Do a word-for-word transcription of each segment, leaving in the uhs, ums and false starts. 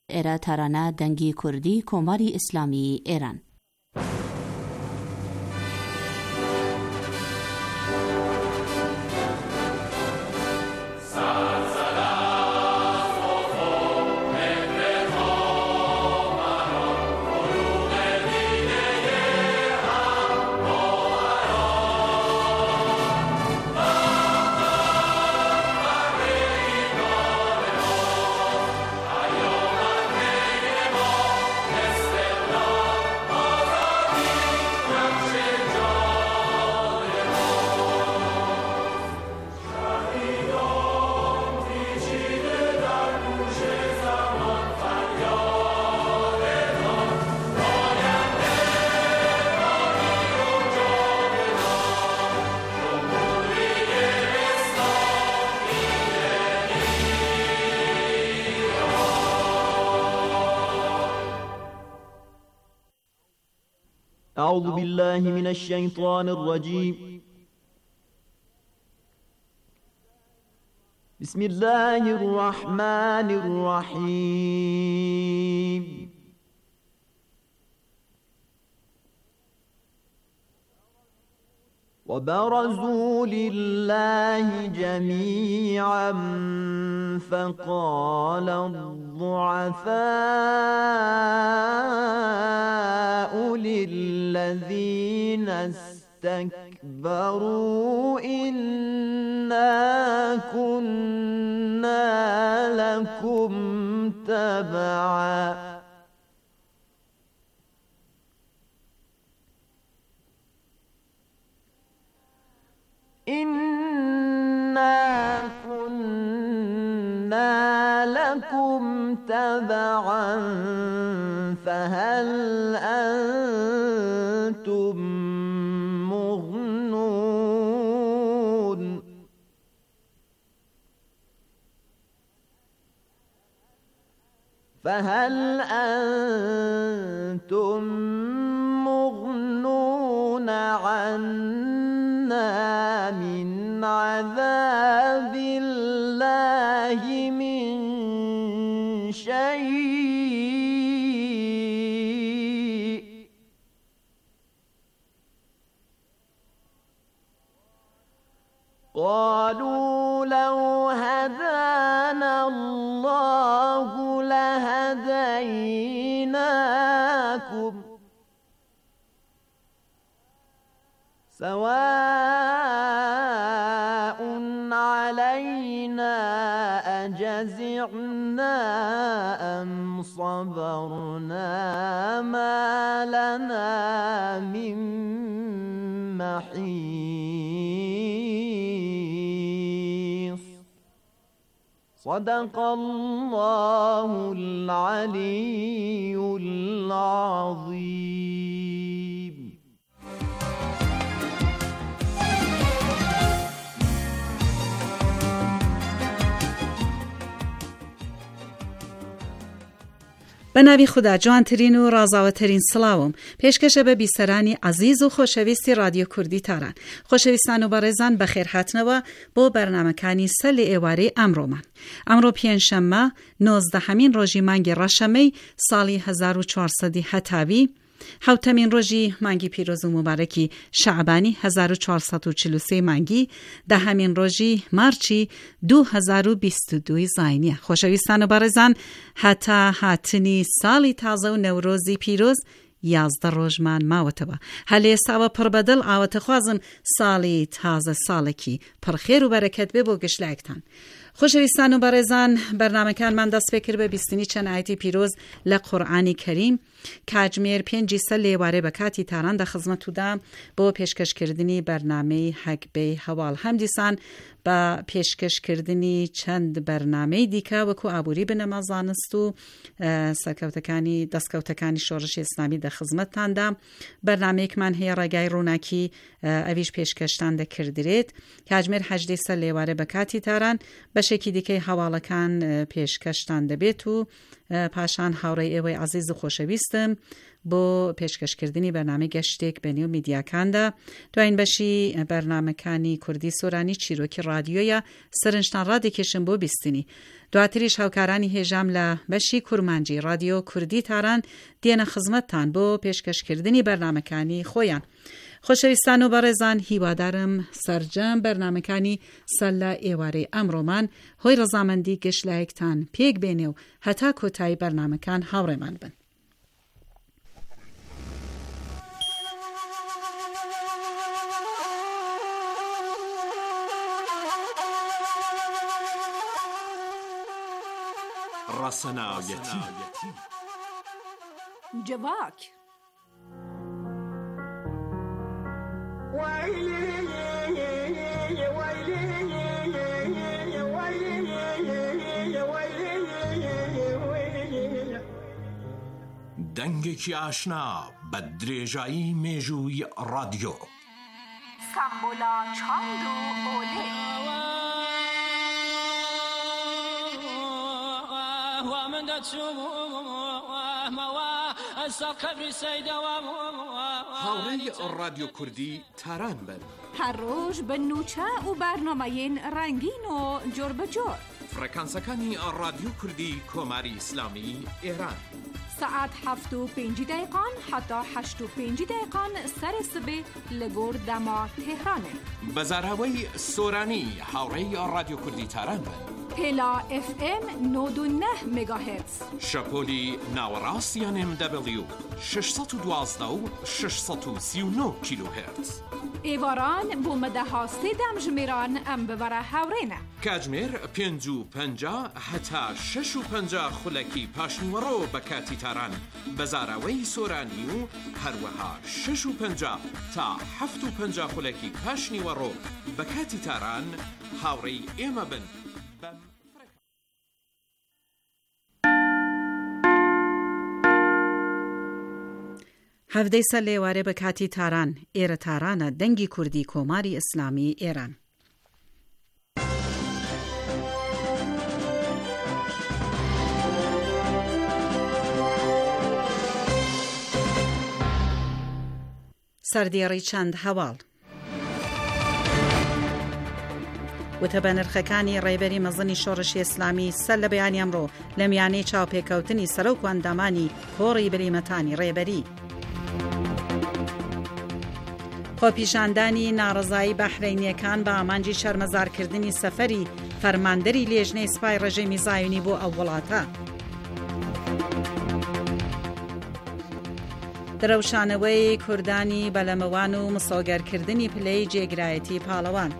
ئێرە تارانە دەنگی کوردی کۆماری ئیسلامی ئێران. أعوذ بالله من الشيطان الرجيم. بسم الله الرحمن الرحيم. وبرزوا لله جميعا فقال الضعفاء للذين استكبروا إنا كنا لكم تبعا إنا كنا لكم تبعا فهل أنتم مغنون فهل أنتم مغنون عنا من عذاب الله من شيء قالوا لو هدانا الله لهديناكم سواء علينا أجزعنا أم صبرنا ما لنا من محيص صدق الله العلي العظيم. بەناوی خوددا جوانترین و ڕازاوەترین سڵاوم پێشکەشە بە بیسەرانی عەزیز و خۆشەویستی رادیۆ کوردی تاران. خۆشەویستان و بەڕێزان بەخێر هاتنەوە بۆ بەرنامەکانی سەر لە ئێوارەی ئەمڕۆمان. ئەمڕۆ پێنجشەممە نۆزدەهەمین ڕۆژی مانگی ڕەشەمەی ساڵی هەزار و چوارسەد هەتاوی، حوتەمین ڕۆژی مانگی پیرۆز و مبارەکی شەعبانی هەزار و چوارسەد و چل و سێ مانگی، دەهەمین ڕۆژی مارچی دوو هەزار و بیست و دوو زاینیە. خۆشەویستان و بەڕێزان، هەتا هاتنی ساڵی تازە و نەورۆزی پیرۆز یازدە ڕۆژمان ماوەتەوە. هەلێ ئێستاوە پڕ بەدڵ ئاوەتە خوازم ساڵی تازە ساڵێکی پڕخێر و بەرەکەت بێ بۆ گشتلایەکتان. خۆشەویستان و بەڕێزان، بەرنامەکانمان دەست پێ کرد بە بیستنی چەند ئایەتی پیرۆز لە قورئانی کەریم. کاتژمێر پێنجی سەر لە ئێوارەی بە کاتی تاران دەخزمەتوودا بۆ پێشکەشکردنی بەرنامەی هەکبەی هەواڵ. هەم دیسان بە پێشکەشکردنی چەند بەرنامەی دیکە وەکو ئابووری بنەما زانست و سەرکەوتەکانی دەستکەوتەکانی شۆڕشی ئیسلامی دەخزمەتتاندا. بەرنامەیەکمان هەیە ڕێگای ڕووناکی، ئەویش پێشکەشتان دەکردرێت. کاتژمێر هەژدەی سەر لە ئێوارەی بە کاتی تاران بەشێکی دیکەی هەواڵەکان پێشکەشتان دەبێت و پاشان هاوڕێی ئێوەی عەزیز و خۆشەویستم بۆ پێشکەشکردنی بەرنامە گەشتێک بە نێو میدیاکاندا. دوایین بەشی بەرنامەکانی کوردی سۆرانی چیرۆکی رادیۆیە سەرنجتان ڕادێکێشن بۆ بیستنی. دواتریش هاوکارانی هێژام لە بەشی کورمانجی رادیۆ کوردی تاران دێنە خزمەتتان بۆ پێشکەشکردنی بەرنامەکانی خۆیان. خۆشەویستان و بەڕێزان، هیوادارم سەرجەم بەرنامەکانی سەر لە ئێوارەی ئەمڕۆمان هۆی ڕەزامەندی گەشتلایەکتان پێک بێنێ و هەتا کۆتایی بەرنامەکان هاوڕێمان بن. ڕەسەناوێتی جواک دەنگێکی ئاشنا بە درێژایی مێژووی رادیۆ سامبۆلا چاند و ئۆلێ هاوڕێی رادیۆ کوردی تاران بن. هەر ڕۆژ بە نوچە و بەرنامەیەن ڕەنگین و جۆر بەجۆر. فرەکانسەکانی رادیۆ کوردی کۆماری ئیسلامی ئێران سەعات هەفت و پێنج دقیقان حتا هەشت و پێنج دقیقان سەرێ سبێ لە گۆر دەما تێهرانێ. بەزاراوەی سۆرانی هاوڕێی رادیۆ کوردی تاران بن. پێلا ئف ئێم نۆد و نە مێگاهێرتز. شەپۆلی ناوەڕاست یان ئێم دەبلیو شەشسەد و دوازدە و شەشسەد و سی و نۆ کیلۆهێرتز. ئێواران بۆ مەدەها سێدەم ژمێران ئەم ببەرە هاوڕێنە. کاتژمێر پێنج و پەنجا هەتا شەش و پەنجا خولەکی پاشنیوەڕۆ بە کاتی تاران بەزاراوەی سۆرانی و هەروەها شەش و پەنجا تا هەفت و پەنجا خولەکی پاشنیوەڕۆ بە کاتی تاران هاوڕێی ئێمە بن. هەفتەی سەر لێوارێ بە کاتی تاران ئێرە تارانە دەنگی کوردی کۆماری ئیسلامی ئێران. سەردێڕی چەند هەواڵ وتە بە نرخەکانی ڕێبەری مەزنی شۆڕشی ئیسلامی سەر لە بەیانی ئەمڕۆ لە میانەی چاوپێکەوتنی سەرۆک و ئەندامانی کۆڕی بریمەتانی ڕێبەری. خۆپیشاندانی ناڕزایی بەحرینیەکان بە ئامانجی شەرمەزارکردنی سەفەری فەرماندەری لێژنەی سوپای ڕێژەمی زایونی بۆ ئەو وڵاتە. درەوشانەوەی کوردانی بەلەمەوان و مسۆگەرکردنی پلەی جێگرایەتی پاڵەوان.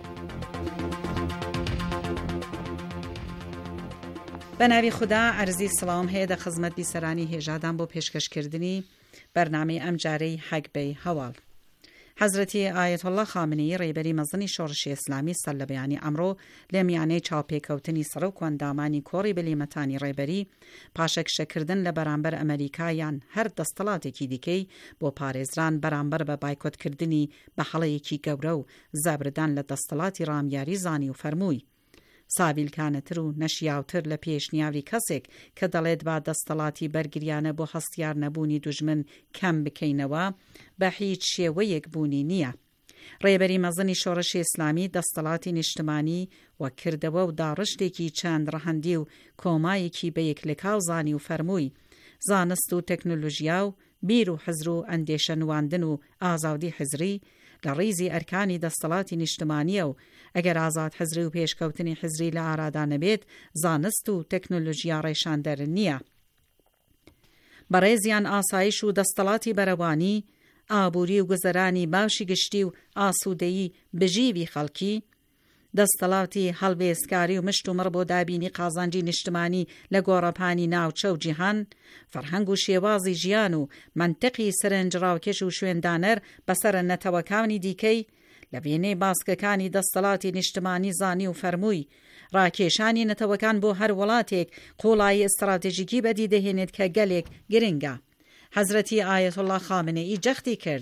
بە ناوی خوددا ئەرزی سڵاوم هەیە دە خزمەت بیسەرانی هێژادان بۆ پێشکەشکردنی بەرنامەی ئەم جارەی حەگبەی هەواڵ. حەزرەتی ئایەتوڵڵا خامنەیی ڕێبەری مەزنی شۆڕشی ئیسلامی سەر لە بەیانی ئەمڕۆ لە میانەی چاوپێکەوتنی سەرۆک و ئەندامانی کۆڕی بلیمەتانی ڕێبەری پاشەکشەکردن لە بەرامبەر ئەمریکایان هەر دەستەڵاتێکی دیکەی بۆ پارێزران بەرامبەر بە بایکۆتکردنی بە هەڵەیەکی گەورە و زابردان لە دەستەڵاتی ڕامیاری زانی و فەرمووی. ساویلکانەتر و نەشیاوتر لە پێشنیاوی کەسێک کە دەڵێت با دەستەڵاتی بەرگریانە بۆ هەستیار نەبوونی دوژمن کەم بکەینەوە بە هیچ شێوەیەک بوونی نییە. ڕێبەری مەزنی شۆڕشی ئیسلامی دەستەڵاتی نیشتمانی و کردەوە و داڕشتێکی چەند ڕەهەندی و کۆمایەکی بە یەکلێکاو زانی و فەرمووی. زانست و تەکنۆلۆژیا و بیر و حزر و ئەندێشە نواندن و ئازادی حزری لە ڕیزی ئەرکانی دەستەڵاتی نیشتمانیە و ئەگەر ئازاد حزری و پێشکەوتنی حزری لە ئارادا نەبێت زانست و تەکنۆلۆژیا ڕێشاندەر نییە. بەڕێزیان ئاسایش و دەستەڵاتی بەرەوانی ئابووری و گوزەرانی باشی گشتی و ئاسوودەیی بژیوی خەڵکی دەستەڵاتی هەڵبێستکاری و مشت و مڕ بۆ دابینی قازانجی نیشتمانی لە گۆڕەپانی ناوچە و جیهان فەرهەنگ و شێوازی ژیان و منتقی سەرنجڕاوکێش و شوێندانەر بەسەرە نەتەوەکانی دیکەی لە وێنەی باسکەکانی دەستەڵاتی نیشتمانی زانی و فەرمووی. ڕاکێشانی نەتەوەکان بۆ هەر وڵاتێک قوڵایی ئستراتێژیکی بەدی دەهێنێت کە گەلێک گرنگە. حەزرەتی ئایەتوڵڵا خامنەئی جەختی کرد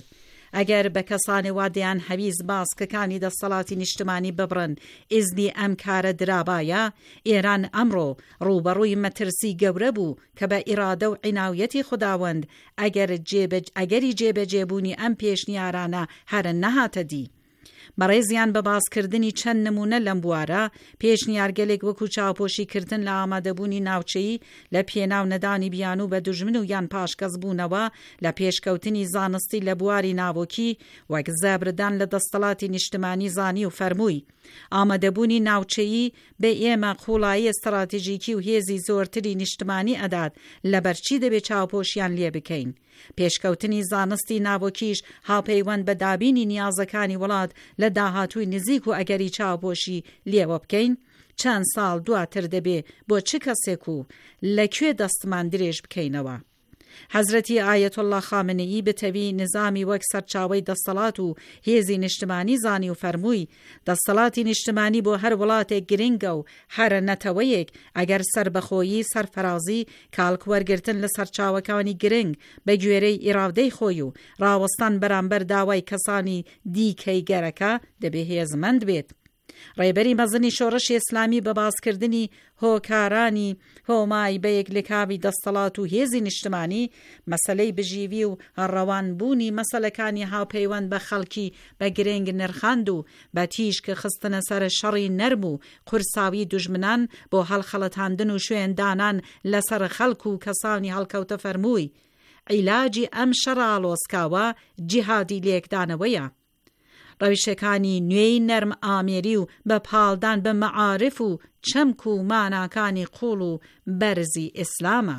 ئەگەر بە کەسانی وادیان هەویست باسکەکانی دەسەڵاتی نیشتمانی ببڕن ئیزنی ئەم کارە درابایە، ئێران ئەمڕۆ ڕوبەڕووی مەترسی گەورە بوو کە بە ئیرادە و عیناویەتی خوداوەند ئەگەر ئەگەری جێبەجێبوونی ئەم پێشنیارانە هەرە نەهاتە دی. بەڕێزیان بە باسکردنی چەند نمونە لەم بوارە پێشنیارگەلێک وەکو چاوپۆشیکردن لە ئامادەبوونی ناوچەیی لە پێناو نەدانی بیان و بە دوژمن و یان پاشکەس بوونەوە لە پێشکەوتنی زانستی لە بواری ناوۆکی وەک زابردان لە دەستەڵاتی نیشتمانی زانی و فەرمووی. ئامادەبوونی ناوچەیی بە ئێمە قوڵایی استراتیژیکی و هێزی زۆرتری نیشتمانی ئەدات لەبەرچی دەبێت چاوپۆشیان لێ بکەین. پێشکەوتنی زانستی ناوۆکیش هاوپەیوەند بە دابینی نیازەکانی وڵات لە داهاتووی نزیک و ئەگەری چاوپۆشی لێوە بکەین. چەند ساڵ دواتر دەبێ بۆ چ کەسێک و لەکوێ دەستمان درێژ بکەینەوە. حەزرەتی ئایەتوڵڵا خامنەیی بتەوی نظامی وەک سەرچاوەی دەسەڵات و هێزی نیشتمانی زانی و فەرمووی دەسەڵاتی نیشتمانی بۆ هەر وڵاتێک گرنگە و هەرە نەتەوەیەک ئەگەر سربەخۆیی سەرفەرازی کاڵکوەرگرتن لە سەرچاوەکانی گرنگ بە گوێرەی ئیراودەی خۆی و ڕاوەستان بەرامبەر داوای کەسانی دیکەی گەرەکە دەبێ هێزمەند بێت. ڕێبەری مەزنی شۆڕشی ئیسلامی بە باسکردنی هۆکارانی هۆمای بە یەکلێکاوی دەسەڵات و هێزی نیشتمانی مەسەلەی بژیوی و ڕەوانبوونی مەسەلەکانی هاوپەیوەند بە خەڵکی بە گرنگ نرخاند و بە تیشکە خستنە سەر شەڕی نەرم و قورساوی دوژمنان بۆ هەڵخەڵەتاندن و شوێندانان لەسەر خەڵک و کەسانی هەڵکەوتە فەرمووی. عیلاجی ئەم شەڕاڵۆسکاوە جیهادی لێکدانەوەیە. ڕەویشەکانی نوێی نەرم ئامێری و بە پاڵدان بە مەعارف و چەمک و ماناکانی قوڵ و بەرزی ئیسلامە.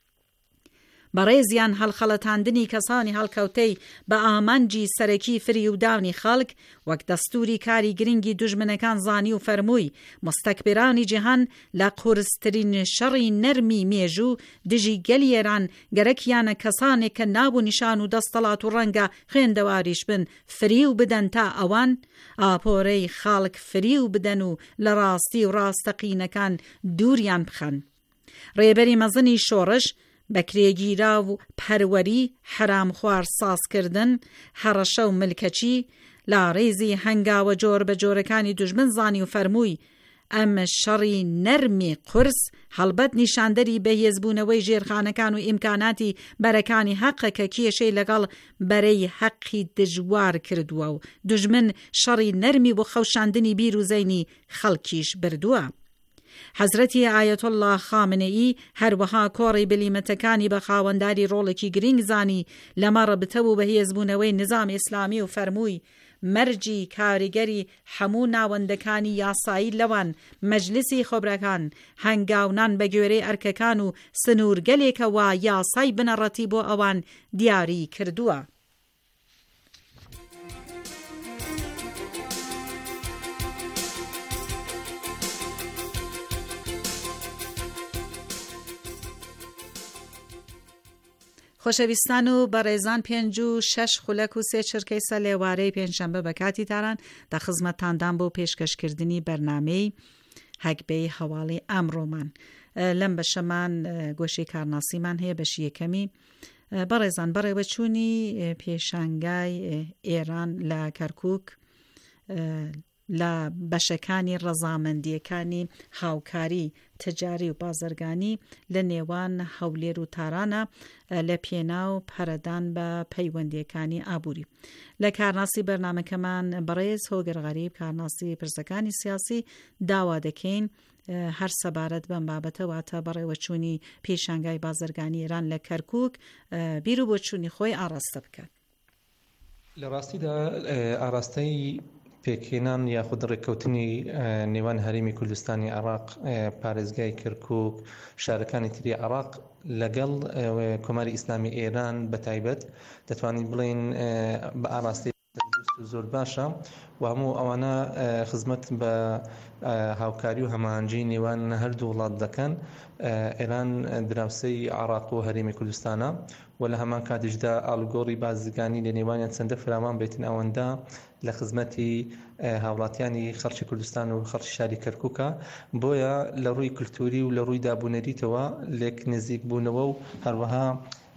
بەڕێزیان هەڵخەڵەتاندنی کەسانی هەڵکەوتەی بە ئامانجی سەرەکی فری و داونی خەڵک وەک دەستوری کاری گرنگی دوژمنەکان زانی و فەرمووی. مستەکبرانی جیهان لە قورسترین شەڕی نەرمی مێژوو دژی گەلیێران گەرەکیانە کەسانێک کە ناب و نیشان و دەستەڵات و ڕەنگە خوێندەواریش بن فری و بدەن تا ئەوان ئاپۆرەی خەڵک فری و بدەن و لە ڕاستی و ڕاستەقینەکان دووریان بخەن. ڕێبەری مەزنی شۆڕش بەکرێگیرا و پەروەری حرام خوار سازکردن هەڕەشە و ملکەچی لا ڕێزی هەنگاوە جۆر بە جۆرەکانی دوژمن زانی و فەرمووی. ئەم شەڕی نەرمی قورس هەڵبەت نیشاندەری بەهێزبوونەوەی ژێرخانەکان و ئیمکاناتی بەرەکانی حەقە کە کێشەی لەگەڵ بەرەی حەقی دژوار کردووە و دوژمن شەڕی نەرمی بۆ خەوشاندنی بیر و زەینی خەڵکیش بردووە. حەزرەتی ئایەتوڵڵا خامنەیی هەروەها کۆڕی بلیمەتەکانی بە خاوەنداری ڕۆڵێکی گرنگ زانی لەمە ڕەبتە و بەهێزبوونەوەی نظام ئیسلامی و فەرمووی. مەرجی کاریگەری هەموو ناوەندەکانی یاسایی لەوان مەجلیسی خۆبرەکان هەنگاونان بە گوێرەی ئەرکەکان و سنوورگەلێکەوە یاسای بنەڕەتی بۆ ئەوان دیاری کردووە. خۆشەویستان و بەڕێزان پێنج و شەش خولەک و سێ چرکەی سە لێوارەی پێنجشەمبە بە کاتی تاران دە خزمەتتاندان بۆ پێشکەشکردنی بەرنامەی هەگبەی هەواڵی ئەمڕۆمان. لەم بەشەمان گۆشەی کارناسیمان هەیە بەشی یەکەمی. بەڕێزان بەڕێوەچوونی پێشانگای ئێران لە کەرکووک لە بەشەکانی ڕەزامەندیەکانی هاوکاری تجاری و بازرگانی لە نێوان هەولێر و تارانە لە پێناو پەرەدان بە پەیوەندیەکانی ئابووری. لە کارناسی بەرنامەکەمان بەڕێز هۆگر غەریب کارناسی پرسەکانی سیاسی داوا دەکەین هەر سەبارەت بەم بابەتەوە تا بەڕێوەچوونی پێشانگای بازرگانی ئێران لە کەرکووک بیر و بۆچوونی خۆی ئاڕاستە بکات. لە ڕاستیدا ئاراستەی پێکهێنان یاخود ڕێککەوتنی نێوان هەرێمی کوردستانی عێراق پارێزگای کەرکووک شارەکانی تری عێراق لەگەڵ کۆماری ئیسلامی ئێران بە تایبەت دەتوانین بڵێن بە ئاراستی زۆر باشە و هەموو ئەوانە خزمەت بە هاوکاری و هەماهەنگی نێوان هەردوو وڵات دەکەن. ئێران دراوسەی عێراق و هەرێمی کوردستانە و لە هەمان کاتیشدا ئاڵوگۆڕی بازرگانی لە نێوانیان چەندە فراوان بێتن ئەوەندە لە خزمەتی هاوڵاتیانی خەڵکی کوردستان و خەڵکی شاری کەرکووکە. بۆیە لە ڕووی کلتوری و لە ڕووی دابوونەریتەوە لێک نزیک بوونەوە و هەروەها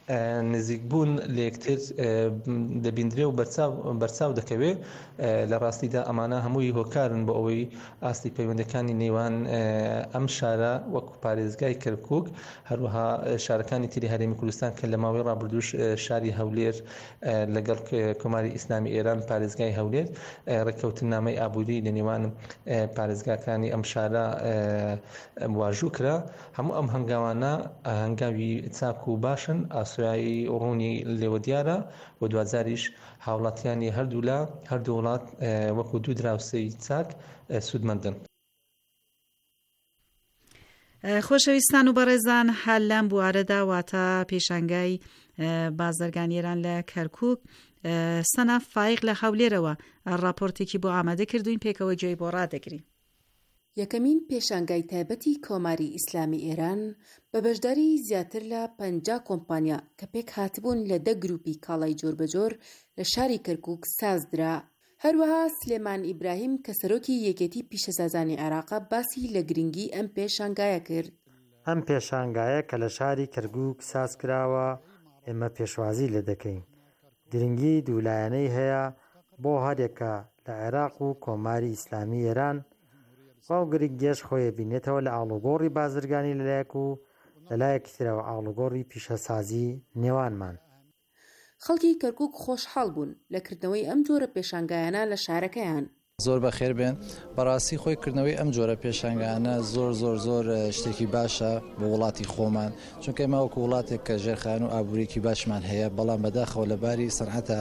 نزیکبوون لە یەکتر دەبیندرێ و بەرچاو دەکەوێت. لە ڕاستیدا ئەمانە هەمووی هۆکارن بۆ ئەوەی ئاستی پەیوەندەکانی نێوان ئەم شارە وەکو پارێزگای کەرکووک هەروەها شارەکانی تری هەرێمی کوردستان کە لە ماوەی ڕابردووش شاری هەولێر لەگەڵ کۆماری ئیسلامی ئێران پارێزگای هەولێر ڕێککەوتنامەی ئابووری لە نێوان پارێزگاکانی ئەم شارە واژوو کرا. هەموو ئەم هەنگاوانە هەنگاوی چاک و باشن، ئاسوایی ڕوونی لێوە دیارە و دوازاریش هاوڵاتیانی هەردوو لە هەردوو وڵات وەکو دوو دراوسەی چاک سوودمەندن. خۆشەویستان و بەڕێزان، هەر لەم بوارەدا واتە پێشانگای بازرگانی ئێران لە کەرکووک سەناف فایق لە هەولێرەوە راپۆرتێکی بۆ ئامادە کردوین، پێکەوە گوێی بۆ ڕادەگرین. یەکەمین پێشانگای تایبەتی کۆماری ئیسلامی ئێران بە بەشداری زیاتر لە پەنجا کۆمپانیا کە پێک هاتبوون لە دە گروپی کاڵای جۆربەجۆر لە شاری کەرکووک سازدرا. هەروەها سلێمان ئیبراهیم کە سەرۆکی یەکێتی پیشەسازانی عێراقە باسی لە گرنگی ئەم پێشانگایە کرد. ئەم پێشانگایە کە لە شاری کەرکووک ساز کراوە ئێمە پێشوازی لێ دەکەین. گرنگی دوولایەنەی هەیە بۆ هەرێکە لە عێراق و کۆماری ئیسلامی ئێران. باو گرنگیەش خۆی بینێتەوە لە ئاڵوگۆڕی بازرگانی لەلایەک و لەلایەکی ترەوە ئاڵوگۆڕی پیشەسازی نێوانمان. خەڵکی کەرکووک خۆشحاڵ بوون لە کردنەوەی ئەم جۆرە پێشانگایانە لە شارەکەیان. زۆر بەخێر بێن. بەڕاستی خۆی کردنەوەی ئەم جۆرە پێشانگایانە زۆر زۆر زۆر شتێکی باشە بۆ وڵاتی خۆمان، چونکە ئێمە وەکو وڵاتێک کە ژێرخان و ئابووریکی باشمان هەیە، بەڵام بەداخەوە لەباری سەنعەتە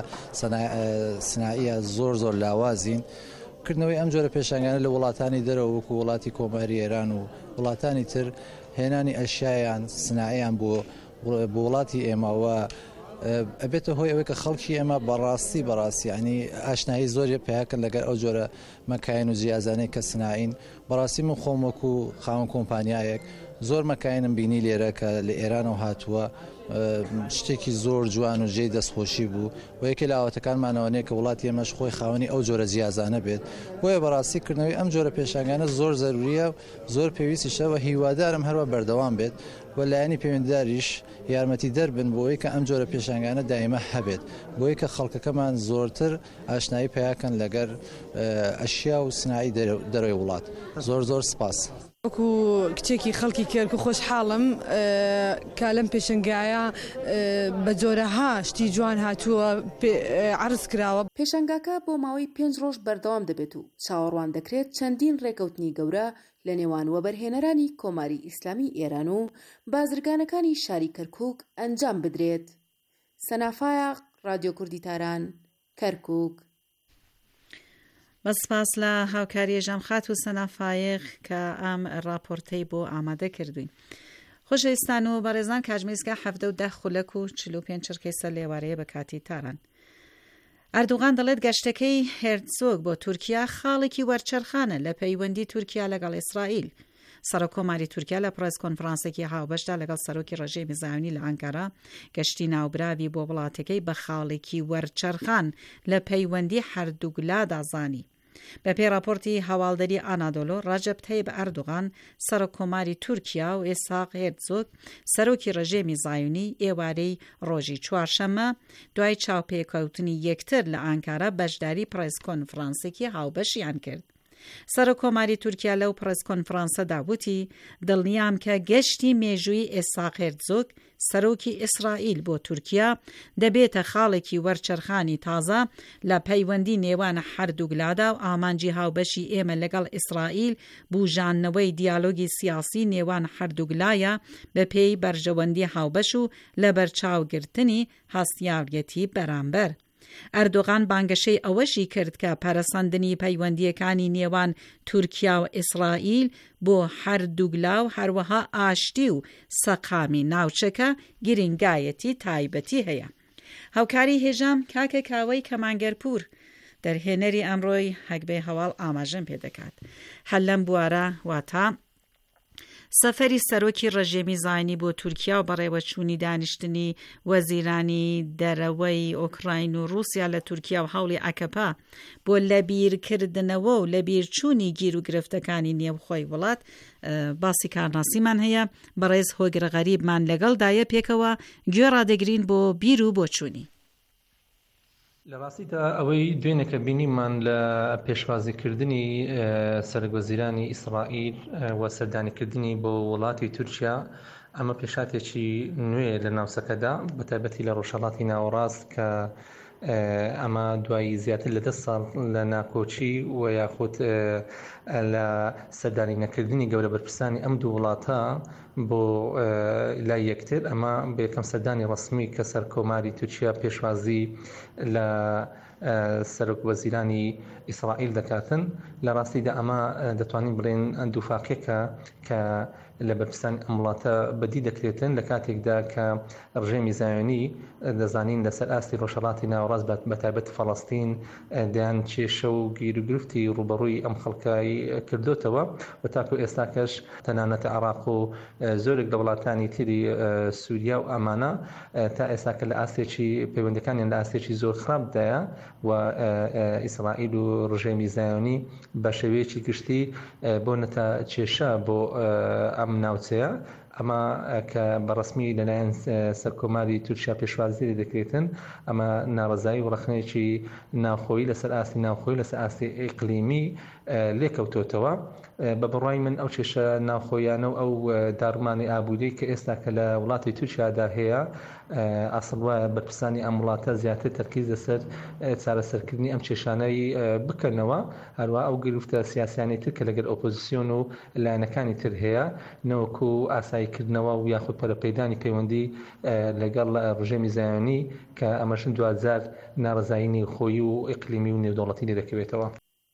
سناییە زۆر زۆر لاوازین. کردنەوەی ئەم جۆرە پێشانگانە لە وڵاتانی دەرەوە وەکو وڵاتی کۆماری ئێران و وڵاتانی تر هێنانی ئەشیایان سناییان بۆ بۆ وڵاتی ئێمەوە ئەبێتە هۆی ئەوەی کە خەڵکی ئێمە بەڕاستی بەڕاستی ینی ئاشنایی زۆری پێیاکەن لەگەر ئەو جۆرە مەکاین و جیازانەی کە سناین. بەڕاستی من خۆم وەکو خاوەن کۆمپانیایەک زۆر مەکاینم بینی لێرە کە لە ئێرانەوە هاتووە، شتێکی زۆر جوان و ژێی دەستخۆشی بوو و یەکێ لە ئاواتەکانمانەوەنەیە کە وڵاتی ئێمەش خۆی خاوەنی ئەو جۆرە جیازانە بێت. بۆیە بەڕاستی کردنەوەی ئەم جۆرە پێشانگانە زۆر زەروریە، زۆر پێویستیشەوە، هیوادارم هەروە بەردەوام بێت و لایەنی پەیوەندیداریش یارمەتی دەربن بۆی کە ئەم جۆرە پێشانگانە دائیمە هەبێت، بۆی کە خەڵکەکەمان زۆرتر ئاشنایی پیاکەن لەگەر ئەشیا و سنایی دەرەوەی وڵات. زۆر زۆر سپاس. وەکو کچێکی خەڵکی کێرکووک خۆشحاڵم کە لەم پێشنگایە بە جۆرەها شتی جوان هاتووە عرض کراوە. پێشنگاکە بۆ ماوەی پێنج ڕۆژ بەردەوام دەبێت و چاوەڕوان دەکرێت چەندین ڕێکەوتنی گەورە لە نێوان وەبەرهێنەرانی کۆماری ئیسلامی ئێران و بازرگانەکانی شاری کەرکووک ئەنجام بدرێت. سەنافایق، رادیۆ کوردی تاران، کەرکووک. بەسپاس لە هاوکاری ژەمخات و سەنافایق کە ئەم راپۆرتەی بۆ ئامادە کردوین. خۆشەویستان و بەڕێزان، کاتژمێرگا هەفتە و دە خولەک و چل و پێنج چرکەی سەر لێوارەیە بە کاتی تاران. ئەردوغان دەڵێت گەشتەکەی هێرتزۆگ بۆ تورکیا خاڵێکی وەرچەرخانە لە پەیوەندی تورکیا لەگەڵ ئیسرائیل. سەرۆکۆماری تورکیا لە پڕێز کۆنفرانسێکی هاوبەشدا لەگەڵ سەرۆکی ڕێژەمی زایۆنی لە ئەنکارا گەشتی ناوبراوی بۆ وڵاتەکەی بە خاڵێکی وەرچەرخان لە پەیوەندی هەردووگلا دازانی. بە پێی راپۆرتی هەواڵدەری ئانادۆلۆ، ڕەجەب تەیب ئەردوغان سەرۆکۆماری تورکیا و ئێساق هێرتزۆگ سەرۆکی ڕێژەمی زایۆنی ئێوارەی ڕۆژی چوارشەممە دوای چاوپێکەوتنی یەکتر لە ئەنکارا بەشداری پڕێز کۆنفرانسێکی هاوبەشیان کرد. سەرۆکۆماری تورکیا لەو پڕێز کۆنفرانسەدا وتی دڵنیام کە گەشتی مێژووی ئێساق هێرتزۆگ سەرۆکی ئیسرائیل بۆ تورکیا دەبێتە خاڵێکی وەرچەرخانی تازە لە پەیوەندی نێوان هەردووگلادا و ئامانجی هاوبەشی ئێمە لەگەڵ ئیسرائیل بوژانەوەی دیالۆگی سیاسی نێوان هەردووگلایە بە پێی بەرژەوەندی هاوبەش و لە بەرچاوگرتنی هەستیارەتی بەرامبەر. ئەردوغان بانگەشەی ئەوەشی کرد کە پەرەسەندنی پەیوەندیەکانی نێوان تورکیا و ئیسرائیل بۆ هەردووگلا و هەروەها ئاشتی و سەقامی ناوچەکە گرنگایەتی تایبەتی هەیە. هاوکاری هێژام کاکە کاوەی کەمانگەرپور دەرهێنەری ئەمڕۆی هەگبەی هەواڵ ئاماژەم پێ دەکات. هەر لەم بوارە واتە سەفەری سەرۆکی ڕژێمی زاینی بۆ تورکیا و بەڕێوەچوونی دانیشتنی وەزیرانی دەرەوەی ئۆکراین و رووسیا لە تورکیا و هەوڵی ئەکەپا بۆ لەبیرکردنەوە و لەبیرچوونی گیر و گرفتەکانی نێوخۆی وڵات باسی کارناسیمان هەیە. بەڕێز هۆگر غەریبمان لەگەڵدایە پێکەوە گوێ ڕادەگرین بۆ بیر و بۆچوونی. لە ڕاستیدا ئەوەی دوێنێکە بینیمان لە پێشوازیکردنی سەرۆکوەزیرانی ئیسرائیل و سەردانیکردنی بۆ وڵاتی تورکیا ئەمە پێشاتێکی نوێ لە ناوسەکەدا بەتایبەتی لە ڕۆژهەڵاتی ناوەڕاست کە ئەمە دوایی زیاتر لە دە ساڵ لە ناکۆچی و یاخود لە سەردانی نەکردنی گەورە بەرپرسانی ئەم دوو وڵاتە بۆ لای یەکتر ئەمە بەیەکەم سەردانی ڕسمی کە سەرکۆماری تورکیا پێشوازی لە سەرۆکوەزیرانی ئیسرائیل دەکاتن. لە ڕاستیدا ئەمە دەتوانین بڵێن دووفاقێکە کە لە بەرپرسانی ئەم وڵاتە بەدی دەکرێتن لە کاتێکدا کە ڕژێمی زایۆنی دەزانین لەسەر ئاستی ڕۆژهەڵاتی ناوەڕاست بەتایبەت فەڵەستین دەیان کێشە و گیرروگرفتی ڕوبەڕووی ئەم خەڵکای کردوتەوە و تاکو ئێستاکەش تەنانەت عێراق و زۆرێک لە وڵاتانی تری سووریا و ئەمانە تا ئێستاکە لە ئاستێکی پەیوەندەکانیان لە ئاستێکی زۆر خراپدایە و ئیسرائیل و ڕژێمی زایۆنی بە شێوەیەکی گشتی بۆ نەتە کێشە بۆ ئەم ناوچەیە. ئەمە کە بەڕسمی لەلایەن سەرکۆماری تورکیا پێشوازی دەکرێتن ئەمە ناڕەزایی و ڕەخنەیەکی ناوخۆیی لەسەر ئاستی ناوخۆی لەسەر ئاستی ئیقلیمی لێکەوتۆتەوە. بە بڕای من ئەو کێشە ناوخۆیانە و ئەو داڕمانی ئابوودەی کە ئێستا کە لە وڵاتی تورکیادا هەیە ئاسڵ وایە بەرپرسانی ئەم وڵاتە زیاتر تەرکیز لەسەر چارەسەرکردنی ئەم کێشانەی بکەنەوە. هەروە ئەو گرفتە سیاسیانی تر کە لەگەڵ ئۆپۆزیسیۆن و لایەنەکانی تر هەیە نەوەکو ئاساییکردنەوە و یاخود پەرەپەیدانی پەیوەندی لەگەڵ ڕژێمی زایۆنی کە ئەمەشن دوجار ناڕزایینی خۆیی و ئیقلیمی و نێودەوڵەتی لێ دەکەوێتەوە.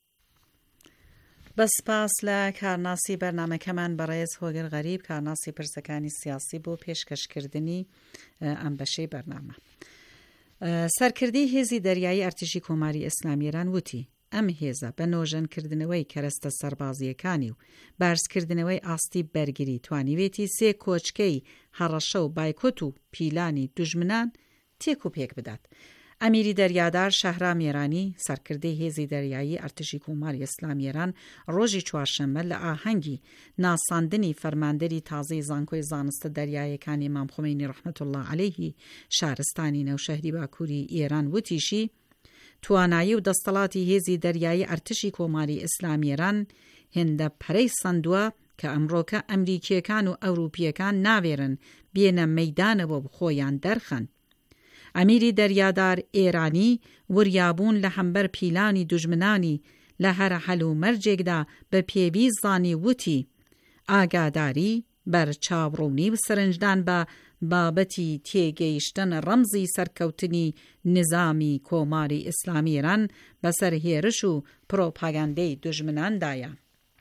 بەسپاس لە کارناسی بەرنامەکەمان بەڕێز هۆگر غەریب کارناسی پرسەکانی سیاسی بۆ پێشکەشکردنی ئەم بەشەی بەرنامە. سەرکردی هێزی دەریایی ئەرتشی کۆماری ئیسلامی ئێران وتی ئەم هێزە بە نۆژەنکردنەوەی کەرەستە سەربازیەکانی و بارزکردنەوەی ئاستی بەرگری توانیوێتی سێ کۆچکەی هەڕەشە و بایکۆت و پیلانی دوژمنان تێک و پێک بدات. ئەمیری دەریادار شەهرام ئێرانی سەرکردەی هێزی دەریایی ئەرتشی کۆماری ئیسلامی ئێران ڕۆژی چوارشەممە لە ئاهەنگی ناساندنی فەرماندەری تازەی زانکۆی زانستە دەریایەکانی ئیمام خۆمەینی ڕەحمەتوڵڵا عەلەیهی شارستانی نەوشەهری باکووری ئێران وتیشی توانایی و دەستەڵاتی هێزی دەریایی ئەرتشی کۆماری ئیسلامی ئێران هێندە پەرەی سندووە کە ئەمڕۆکە ئەمریکیەکان و ئەوروپیەکان ناوێرن بێنە مەیدانەوە خۆیان دەرخەن. ئەمیری دەریادار ئێرانی وریابوون لە هەمبەر پیلانی دوژمنانی لە هەرە هەل و مەرجێکدا بە پێویست زانی وتی ئاگاداری بەر چاوڕوونی و سەرنجدان بە بابەتی تێگەیشتن ڕەمزی سەرکەوتنی نظامی کۆماری ئیسلامی ئێران بەسەر هێرش و پرۆپاگاندەی دوژمناندایە.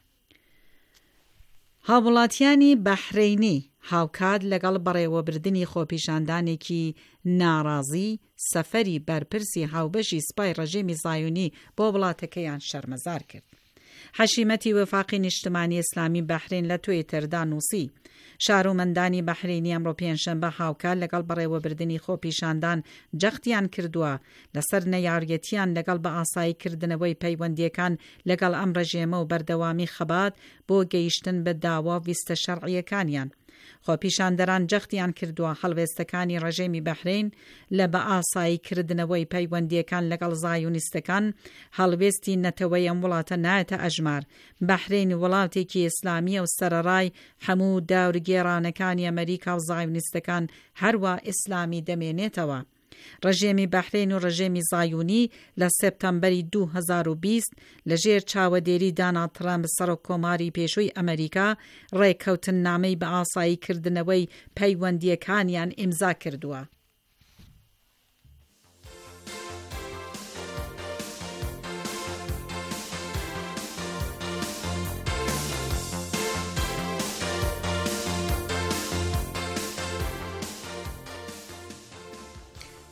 هاوڵاتیانی بەحرەینی هاوکات لەگەڵ بەڕێوەبردنی خۆپیشاندانێکی ناڕازی سەفەری بەرپرسی هاوبەشی سپای ڕژێمی زایۆنی بۆ وڵاتەکەیان شەرمەزار کرد. حەشیمەتی وەفاقی نیشتمانی ئیسلامی بەحرین لە تویتردا نووسی شارۆمەندانی بەحرینی ئەمڕۆ پێنجشەممە هاوکات لەگەڵ بەڕێوەبردنی خۆپیشاندان جەختیان کردووە لەسەر نەیاڕیەتیان لەگەڵ بە ئاساییکردنەوەی پەیوەندیەکان لەگەڵ ئەم ڕژێمە و بەردەوامی خەبات بۆ گەیشتن بە داوا ویستە شەرعیەکانیان. خۆپیشاندەران جەختیان کردووە هەڵوێستەکانی ڕژێمی بەحرین لە بە ئاساییکردنەوەی پەیوەندیەکان لەگەڵ زایۆنیستەکان هەڵوێستی نەتەوەی ئەم وڵاتە نایەتە ئەژمار. بەحرین وڵاتێکی ئیسلامیە و سەرەڕای هەموو داورگێڕانەکانی ئەمریکا و زایۆنیستەکان هەروە ئیسلامی دەمێنێتەوە. ڕژێمی بەحرین و ڕژێمی زایۆنی لە سێپتەمبەری دوو هەزار و بیست لەژێر چاوەدێری دۆناڵد ترامپ سەرۆککۆماری پێشووی ئەمریکا ڕێککەوتن نامەی بە ئاساییکردنەوەی پەیوەندیەکانیان ئیمزا کردووە.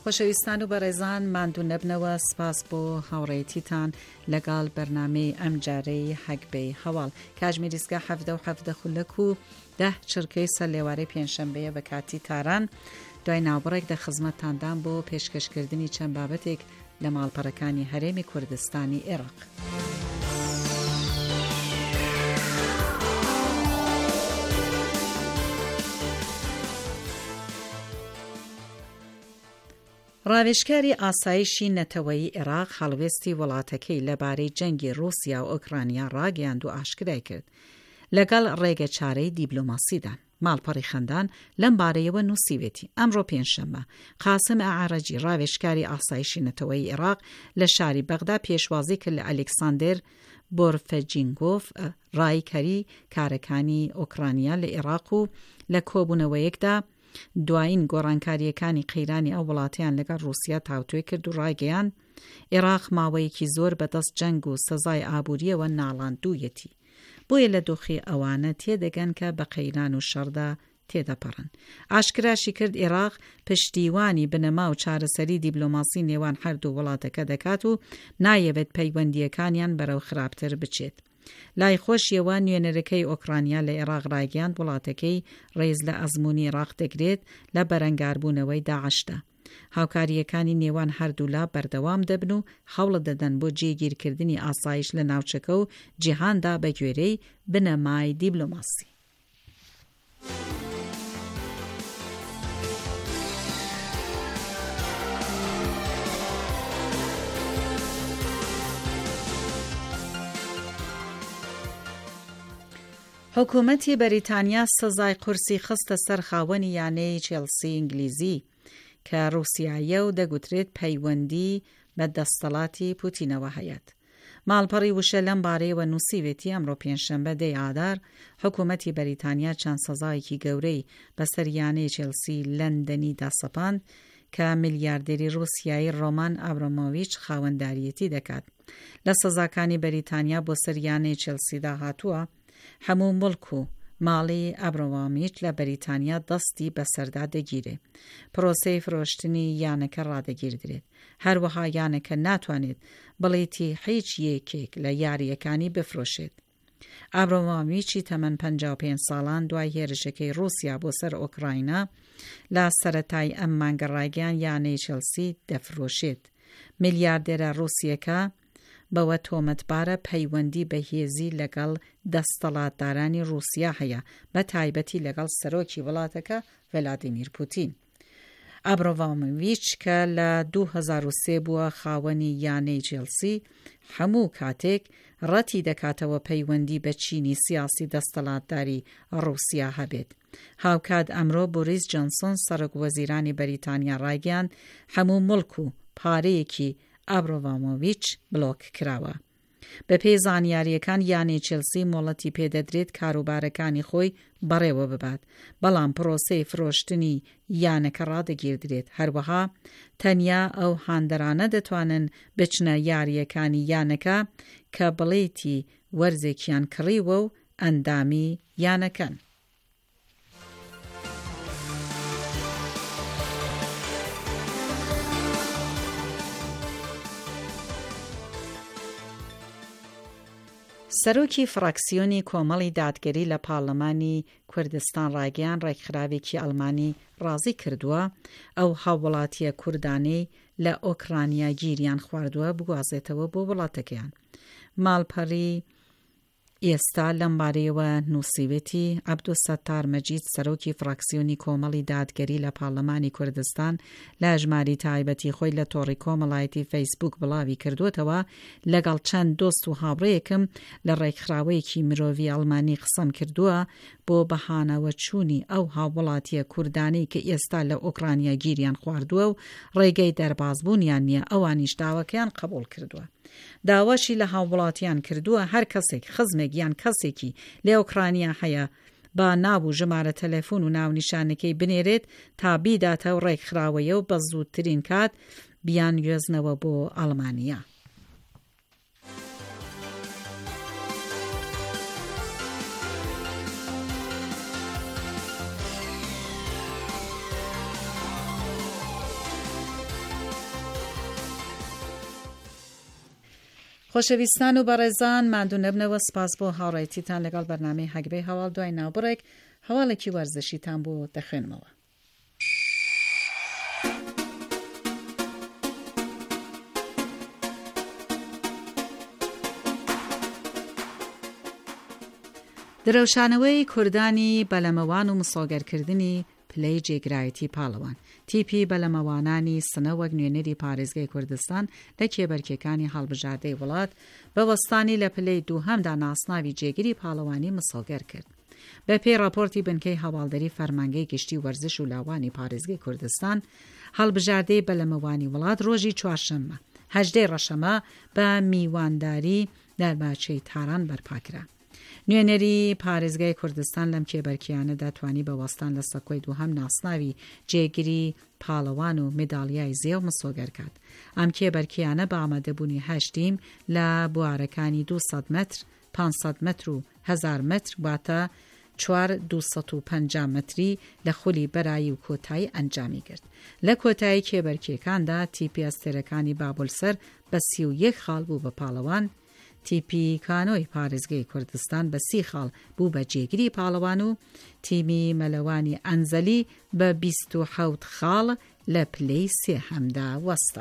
خۆشەویستان و بەڕێزان ماندوو نەبنەوە سپاس بۆ هاوڕێیتیتان لەگەڵ بەرنامەی ئەم جارەی هەگبەی هەواڵ کاژمێریسکە حەفدە و حەفدە خولەک و ده چرکەی سەر لێوارەی پێنجشەمبەیە بە کاتی تاران دوای ناوبڕێک دە خزمەتتاندان بۆ پێشکەشکردنی چەند بابەتێک لە ماڵپەڕەکانی هەرێمی کوردستانی عێراق. ڕاوێژکاری ئاسایشی نەتەوەیی عێراق هەڵوێستی وڵاتەکەی لەبارەی جەنگی رووسیا و ئوکرانیا ڕاگەیاند و ئاشکرای کرد لەگەڵ ڕێگە چارەی دیبلۆماسیدان. ماڵپەڕی خەندان لەم بارەیەوە نووسیوێتی ئەمڕۆ پێنجشەممە قاسم ئاعرەجی ڕاوێژکاری ئاسایشی نەتەوەیی عێراق لە شاری بەغدا پێشوازی کرد لە ئەلێکساندر بۆرفەجینگۆف ڕایکەری کارەکانی ئۆکرانیا لە عێراق و لە کۆبوونەوەیەکدا دوایین گۆڕانکاریەکانی قەیرانی ئەو وڵاتیان لەگەڵ رووسیا تاوتوێ کرد و ڕایگەیان عێراق ماوەیەکی زۆر بەدەست جەنگ و سزای ئابووریەوە ناڵاندوویەتی بۆیە لە دۆخی ئەوانە تێدەگەن کە بە قەیران و شەڕدا تێدەپەڕن. ئاشکراشی کرد عێراق پشتیوانی بنەما و چارەسەری دیبلۆماسی نێوان هەردوو وڵاتەکە دەکات و نایەوێت پەیوەندیەکانیان بەرەو خراپتر بچێت. لای خۆشیەوە نوێنەرەکەی ئۆکرانیا لە عێراق ڕایگەیاند وڵاتەکەی ڕێز لە ئەزموونی عێراق دەگرێت لە بەرەنگاربوونەوەی داعشدا. هاوکاریەکانی نێوان هەردوولا بەردەوام دەبن و هەوڵ دەدەن بۆ جێگیرکردنی ئاسایش لە ناوچەکە و جیهاندا بە گوێرەی بنەمای دیبلۆماسی. حکوومەتی بەریتانیا سزای قورسی خستە سەر خاوەنی یانەی چێلسی ئینگلیزی کە رووسیایە و دەگوترێت پەیوەندی بە دەستەڵاتی پوتینەوە هەیەت. ماڵپەڕی وشە لەم بارەیەوە نووسیوێتی ئەمڕۆ پێنجشەممە دەی ئادار حکوومەتی بەریتانیا چەند سزایەکی گەورەی بەسەر یانەی چێلسی لەندەنی داسەپاند کە میلیاردێری رووسیایی ڕۆمان ئابرامۆڤیچ خاوەنداریەتی دەکات. لە سزاکانی بەریتانیا بۆ سەر یانەی چێلسیدا هاتووە هەموو مڵک و ماڵی ئابرامۆڤیچ لە بەریتانیا دەستی بەسەردا دەگیرێ. پرۆسەی فرۆشتنی یانەکە ڕادەگیردرێت. هەروەها یانەکە ناتوانێت بڵێتی هیچ یەکێک لە یاریەکانی بفرۆشێت. ئابرامۆڤیچی تەمەن پەنجا و پێنج ساڵان دوای هێرشەکەی رووسیا بۆ سەر ئۆکراینە لە سەرەتای ئەم مانگە ڕایگەیان یانەی چێلسی دەفرۆشێت. میلیاردێرە رووسیەکە بەوە تۆمەتبارە پەیوەندی بە هێزی لەگەڵ دەستەڵاتدارانی رووسیا هەیە بە تایبەتی لەگەڵ سەرۆکی وڵاتەکە ڤلادیمیر پوتین. ئابرامۆڤیچ کە لە دوو هەزار و سێ بووە خاوەنی یانەی چێلسی هەموو کاتێک ڕەتی دەکاتەوە پەیوەندی بە چینی سیاسی دەستەڵاتداری رووسیا هەبێت. هاوکات ئەمڕۆ بۆریس جۆنسۆن سەرۆک وەزیرانی بەریتانیا ڕایگەیاند هەموو مڵک و پارەیەکی ئابرامۆڤیچ بڵۆک کراوە. بە پێی زانیاریەکان یانەی چێلسی مۆڵەتی پێدەدرێت کاروبارەکانی خۆی بەڕێوە ببات بەڵام پرۆسەی فرۆشتنی یانەکە ڕادەگیردرێت. هەروەها تەنیا ئەو هاندەرانە دەتوانن بچنە یاریەکانی یانەکە کە بڵێتی وەرزێکیان کڕیوە و ئەندامی یانەکەن. سەرۆکی فراکسیۆنی کۆمەڵی دادگەری لە پاڵەمانی کوردستان ڕایگەیان ڕێکخراوێکی ئەڵمانی ڕازی کردووە ئەو هاوڵاتیە کوردانەی لە ئۆکرانیا گیریان خواردووە بگوازێتەوە بۆ وڵاتەکەیان. ماڵپەڕی ئێستا لەم بارەیەوە نووسیوێتی عەبدولسەتار مەجید سەرۆکی فراکسیۆنی کۆمەڵی دادگەری لە پاڵەمانی کوردستان لە ژماری تایبەتی خۆی لە تۆڕی کۆمەڵایەتی فەیسبوک بڵاوی کردوتەوە لەگەڵ چەند دۆست و هاوڕێیەکم لە ڕێکخراوەیەکی مرۆڤی ئەڵمانی قسەم کردووە بۆ بەهانەوە چوونی ئەو هاوڵاتیە کوردانەی کە ئێستا لە ئۆکرانیا گیریان خواردووە و ڕێگەی دەربازبوونیان نییە ئەوانیش داواکەیان قبول کردووە. داواشی لە هاوڵاتیان کردووە هەر کەسێک خزمێک یان کەسێکی لە ئۆکرانیا هەیە با ناو و ژمارە تەلەفۆن و ناونیشانەکەی بنێرێت تا بیداتە و ڕێکخراوەیە و بە زووترین کات بیان گوێزنەوە بۆ ئەڵمانیا. خۆشەویستان و بەڕێزان مادوو نەبنەوە سپاس بۆ هاوڕێیتیتان لەگەڵ بەرنامەی هەگبەی هەواڵ دوای ناوبڕێک هەواڵێکی وەرزشیتان بۆ دەخوێنمەوە. درەوشانەوەی کوردانی بەلەمەوان و مسۆگەرکردنی پلەی جێگرایەتی پاڵەوان تیپی بەلەمەوانانی سنە وەک نوێنەری پارێزگای کوردستان لە کێبەرکێکانی هەڵبژاردەی وڵات بە وەستانی لە پلەی دووهەمدا ناسناوی جێگیری پاڵەوانی مسۆگەر کرد. بە پێی راپۆرتی بنکەی هەواڵدەری فەرمانگەی گشتی وەرزش و لاوانی پارێزگای کوردستان هەڵبژاردەی بەلەمەوانی وڵات ڕۆژی چوارشەممە هەژدەی ڕەشەمە بە میوانداری دەرباچەی تاران بەرپاکرا. نوێنەری پارێزگای کوردستان لەم کێبەرکیانەدا توانی بە وەستان لە سەکۆی دووهەم ناسناوی جێگیری پاڵەوان و مێداڵیای زێو مسۆگەر کات. ئەم کێبەرکیانە بە ئامادەبوونی هەشتیم لە بوارەکانی دووسەد مەتر، پانسەد مەتر و هەزار مەتر واتە چوار دووسەد و پەنجا مەتری لە خولی بەرایی و کۆتایی ئەنجامی کرد. لە کۆتایی کێبەرکیەکاندا تیپی ئەستێرەکانی بابولسەر بە سی و یەک خاڵ بوو بە پاڵەوان، تیپی کانۆی پارێزگای کوردستان بە سی خاڵ بوو بە جێگیری پاڵەوان و تیمی مەلەوانی ئەنزەلی بە بیست و حەوت خاڵ لە پلەی سێهەمدا وەستە.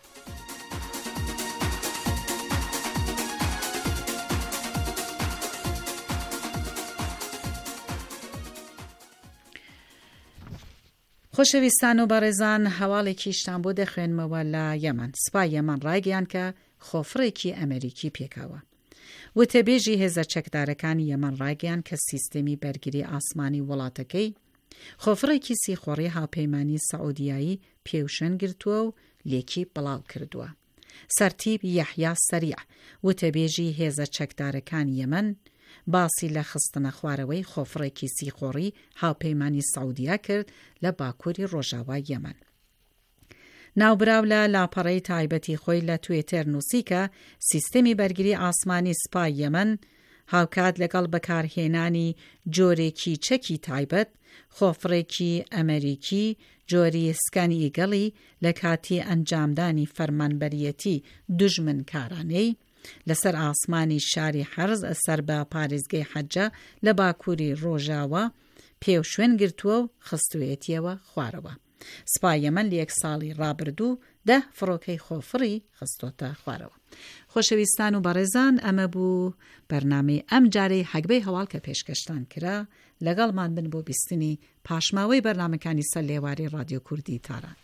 خۆشەویستان و بەڕێزان هەواڵێکیشتان بۆ دەخوێنمەوە لە یەمەن. سوپای یەمەن ڕایگەیان کە خۆفڕێکی ئەمریکی پێکاوە. وتەبێژی هێزە چەکدارەکانی یەمەن ڕایگەیان کە سیستەمی بەرگری ئاسمانی وڵاتەکەی خۆفڕێکی سیخۆڕی هاوپەیمانی سەعودیایی پێوشەن گرتووە و لێکی بڵاو کردووە. سەرتیب یەحیا سەریع وتەبێژی هێزە چەکدارەکانی یەمەن باسی لە خستنە خوارەوەی خۆفڕێکی سیخۆڕی هاوپەیمانی سەعودیا کرد لە باکووری ڕۆژاوای یەمەن. ناوبراو لە لاپەڕەی تایبەتی خۆی لە توێتەر نووسی کە سیستەمی بەرگری ئاسمانی سوپای یەمەن هاوکات لەگەڵ بەکارهێنانی جۆرێکی چەکی تایبەت خۆفڕێکی ئەمریکی جۆری سکانی ئیگەڵی لە کاتی ئەنجامدانی فەرمانبەریەتی دوژمن کارانەی لەسەر ئاسمانی شاری حەرز سەر بە پارێزگای حەجە لە باکووری ڕۆژاوە پێوشوێن گرتووە و خستوێتیەوە خوارەوە. سوپای یەمەن لە یەک ساڵی ڕابردوو دە فڕۆکەی خۆفڕی خستۆتە خوارەوە. خۆشەویستان و بەڕێزان ئەمە بوو بەرنامەی ئەم جارەی هەگبەی هەواڵ کە پێشکەشتان کرا. لەگەڵمان بن بۆ بیستنی پاشماوەی بەرنامەکانی سەر لێواری رادیۆ کوردی تاران.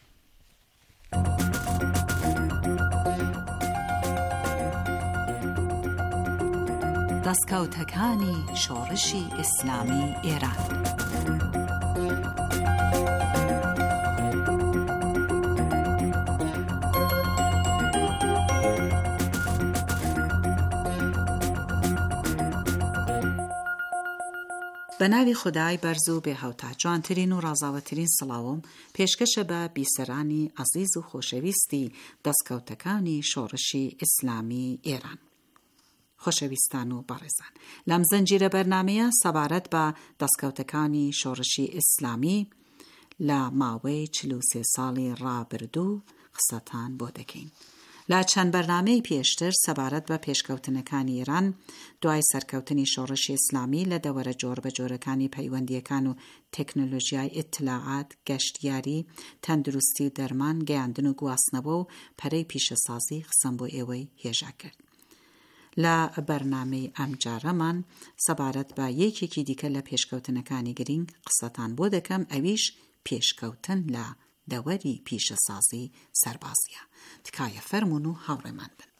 دەستکەوتەکانی شۆڕشی ئیسلامی ئێران. بە ناوی خودای بەرز و بێهەوتا جوانترین و ڕازاوەترین سڵاوم پێشکەشە بە بیسەرانی عەزیز و خۆشەویستی دەستکەوتەکانی شۆڕشی ئیسلامی ئێران. خۆشەویستان و بەڕێزان، لەم زەنجیرە بەرنامەیە سەبارەت بە دەستکەوتەکانی شۆڕشی ئیسلامی لە ماوەی چل و سێ ساڵی ڕابردوو قسەتان بۆ دەکەین. لە چەند بەرنامەی پێشتر سەبارەت بە پێشکەوتنەکانی ئێران دوای سەرکەوتنی شۆڕشی ئیسلامی لە دەوەرە جۆر بە جۆرەکانی پەیوەندیەکان و تەکنۆلۆژیای ئیتلاعات، گەشتیاری، تەندروستی و دەرمان، گەیاندن و گواستنەوە و پەرەی پیشەسازی قسەم بۆ ئێوەی هێژا کرد. لە بەرنامەی ئەم جارەمان سەبارەت بە یەکێکی دیکە لە پێشکەوتنەکانی گرنگ قسەتان بۆ دەکەم، ئەویش پێشکەوتن لە دەوەری پیشەسازی سەربازیە. تکایە فەرمون و هاوڕێمان بن.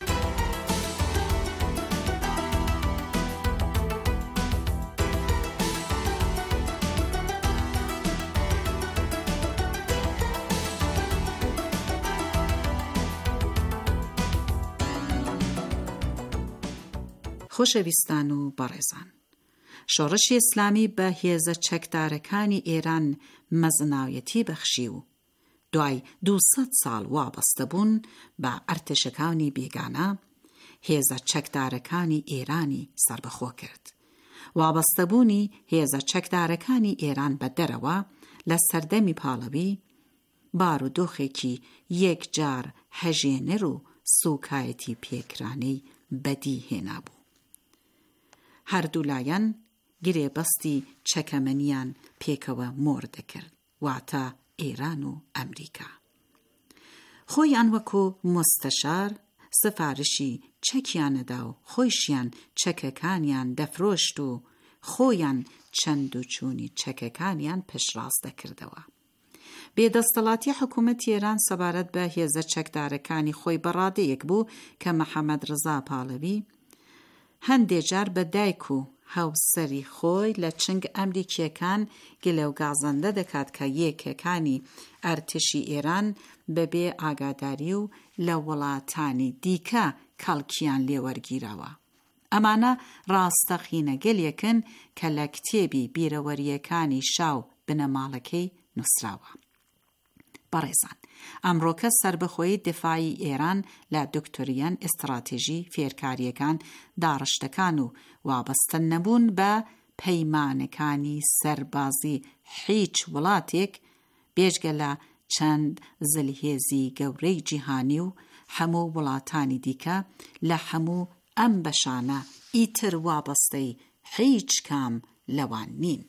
خۆشەویستان و بەڕێزان، شۆڕشی ئیسلامی بە هێزە چەکدارەکانی ئێران مەزناویەتی بەخشی و دوای دووسەد ساڵ وابەستە بوون بە ئەرتشەکانی بێگانە هێزە چەکدارەکانی ئێرانی سربەخۆ کرد. وابەستەبوونی هێزە چەکدارەکانی ئێران بە دەرەوە لە سەردەمی پاڵەوی بارودۆخێکی یەک جار هەژێنەر و سوکایەتی پێکرانەی بەدی هێنابوو. هەردوو لایەن گرێبەستی چەکەمەنیان پێکەوە مۆر دەکرد، واتە ئێران و ئەمریکا. خۆیان وەکو مستەشار سفارشی چەکیانەدا و خۆیشیان چەکەکانیان دەفرۆشت و خۆیان چەند و چوونی چەکەکانیان پشتڕاست دەکردەوە. بێدەستەڵاتی حکوومەتی ئێران سەبارەت بە هێزە چەکدارەکانی خۆی بەڕادەیەک بوو کە محەممەد ڕزا پاڵەوی هەندێک جار بە دایک و هاوسەری خۆی لە چنگ ئەمریکیەکان گلەوگازەندە دەکات کە یەکەکانی ئەرتشی ئێران بەبێ ئاگاداری و لە وڵاتانی دیکە کەڵکیان لێوەرگیراوە. ئەمانە ڕاستەقینە گەلێکن کە لە کتێبی بیرەوەریەکانی شاو بنەماڵەکەی نووسراوە. بەڕێزان، ئەمڕۆکە سربەخۆیی دفاعی ئێران لە دکتۆریەن ئستراتێژی فێرکاریەکان داڕشتەکان و وابەستە نەبوون بە پەیمانەکانی سەربازی هیچ وڵاتێک بێجگە لە چەند زلهێزی گەورەی جیهانی و هەموو وڵاتانی دیکە لە هەموو ئەم بەشانە ئیتر وابەستەی هیچ کام لەوان نین.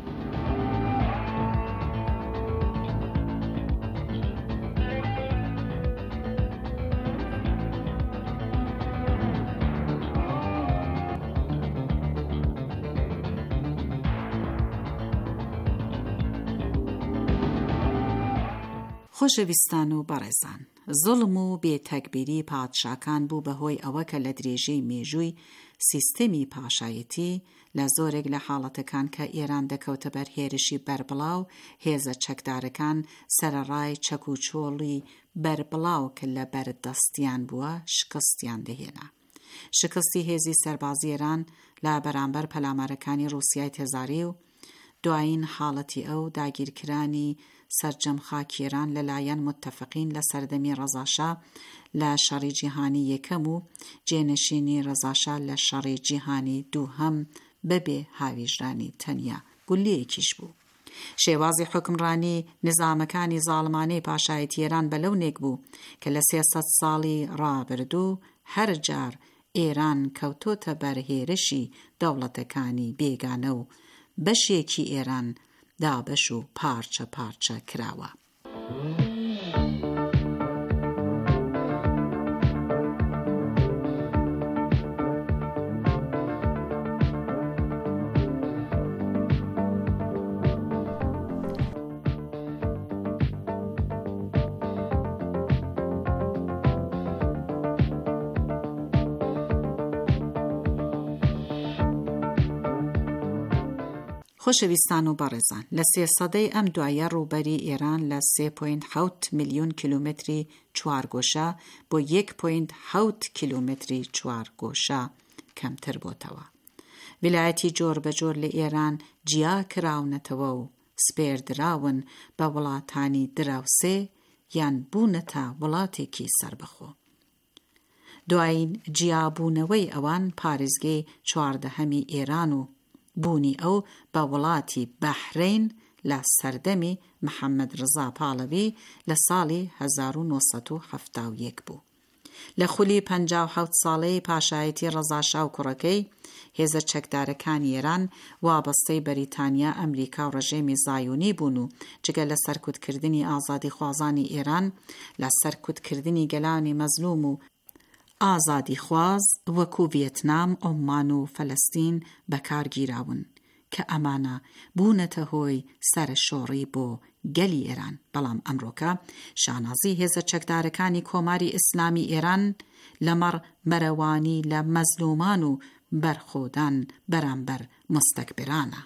خۆشەویستان و بەڕێزان، زوڵم و بێتەکبیری پادشاکان بوو بەهۆی ئەوە کە لە درێژەی مێژووی سیستەمی پاشایەتی لە زۆرێک لە حاڵەتەکان کە ئێران دەکەوتە بەر هێرشی بەربڵاو هێزە چەکدارەکان سەرەڕای چەک و چۆڵی بەربڵاو کە لە بەردەستیان بووە شکستیان دەهێنا. شکستی هێزی سەربازی ئێران لە بەرامبەر پەلامارەکانی ڕووسیای تێزاری و دوایین حاڵەتی ئەو داگیرکرانی سەرجەمخاکی ئێران لەلایەن متتەفقین لە سەردەمی ڕەزاشا لە شەڕی جیهانی یەکەم و جێنشینی ڕەزاشا لە شەڕی جیهانی دووهەم بەبێ هاویژرانی تەنیا گولەیەکیش بوو. شێوازی حکمڕانی نظامەکانی زاڵمانەی پاشایەتی ئێران بەلەونێک بوو کە لە سێسەد ساڵی ڕابردوو هەر جار ئێران کەوتۆتە بەرهێرشی دەوڵەتەکانی بێگانە و بەشێکی ئێران دابەش و پارچە پارچە کراوە. خۆشەویستان و بەڕێزان، لە سێ سەدەی ئەم دوایە ڕووبەری ئێران لە سێ پۆینت حەوت میلیۆن کیلومتری چوارگۆشە بۆ یەک پۆینت حەوت کیلومتری چوارگۆشە کەمتر بۆتەوە. ویلایەتی جۆر بەجۆر لە ئێران جیا کراونەتەوە و سپێردراون بە وڵاتانی دراوسێ یان بوونەتە وڵاتێکی سربەخۆ. دوایین جیابوونەوەی ئەوان پارێزگەی چواردەهەمی ئێران و بوونی ئەو بە وڵاتی بەحرین لە سەردەمی محەممەد ڕزا پاڵەوی لە ساڵی هەزار و نۆسەد و هەفتا و یەک بوو. لە خولی پەنجا و حەوت ساڵەی پاشایەتی ڕەزاشا و کوڕەکەی هێزە چەکدارەکانی ئێران وابەستەی بەریتانیا، ئەمریکا و ڕژێمی زایۆنی بوون و جگە لە سەرکوتکردنی ئازادی خوازانی ئێران لە سەرکوتکردنی گەلانی مەزلوم و ئازادی خواز وەکو ڤێتنام، عۆمان و فەلەستین بەکارگیراون کە ئەمانە بوونەتە هۆی سەرشۆڕی بۆ گەلی ئێران. بەڵام ئەمڕۆکە شانازی هێزە چەکدارەکانی کۆماری ئیسلامی ئێران لەمەڕ بەرەوانی لە مەزلومان و بەرخۆدان بەرامبەر مستەکبرانە.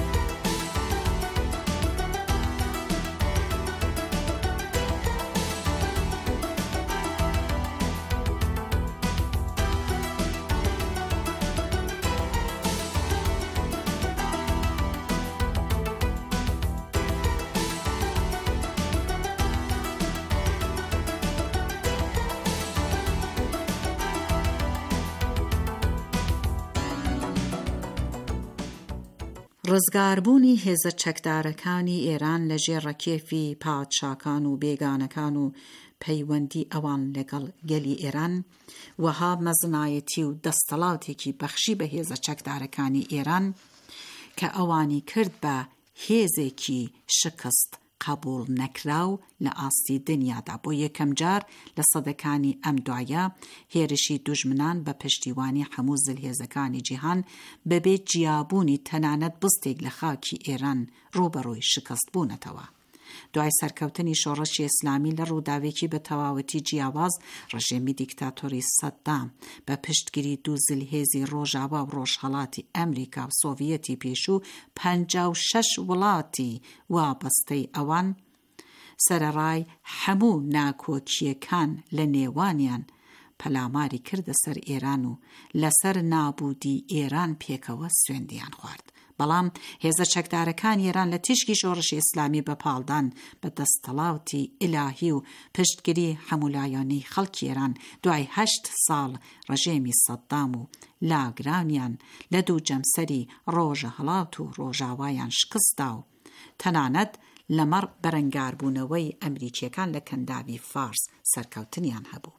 ڕزگاربوونی هێزە چەکدارەکانی ئێران لە ژێر ڕەکێفی پادشاکان و بێگانەکان و پەیوەندی ئەوان لەگەڵ گەلی ئێران وەها مەزنایەتی و دەستەڵاتێکی بەخشی بە هێزە چەکدارەکانی ئێران کە ئەوانی کرد بە هێزێکی شکست قبول نەکراو لە ئاستی دنیادا. بۆ یەکەم جار لە سەدەکانی ئەم دوایە هێرشی دوژمنان بە پشتیوانی هەموو زلهێزەکانی جیهان بەبێ جیابوونی تەنانەت بستێک لە خاکی ئێران ڕوبەڕووی شکست بوونەتەوە. دوای سەرکەوتنی شۆڕشی ئیسلامی لە ڕووداوێکی بە تەواوەتی جیاواز، ڕژێمی دیکتاتۆری سەددام بە پشتگیری دوو زلهێزی ڕۆژاوا و ڕۆژهەڵاتی ئەمریکا و سۆڤیەتی پێشوو پەنجا و شەش وڵاتی وابەستەی ئەوان سەرەڕای هەموو ناکۆکیەکان لە نێوانیان پەلاماری کردە سەر ئێران و لەسەر نابوودی ئێران پێکەوە سوێندیان خوارد. بەڵام هێزە چەکدارەکان ئێران لە تیشکی شۆڕشی ئیسلامی بەپاڵدان بە دەستەڵاتی ئیلاهی و پشتگیری هەمولایەنەی خەڵکی ئێران دوای هەشت ساڵ ڕژێمی سەددام و لاگرانیان لە دوو جەمسەری ڕۆژە هەڵات و ڕۆژاوایان شکستدا و تەنانەت لەمەڕ بەرەنگاربوونەوەی ئەمریکیەکان لە کەنداوی فارس سەرکەوتنیان هەبوو.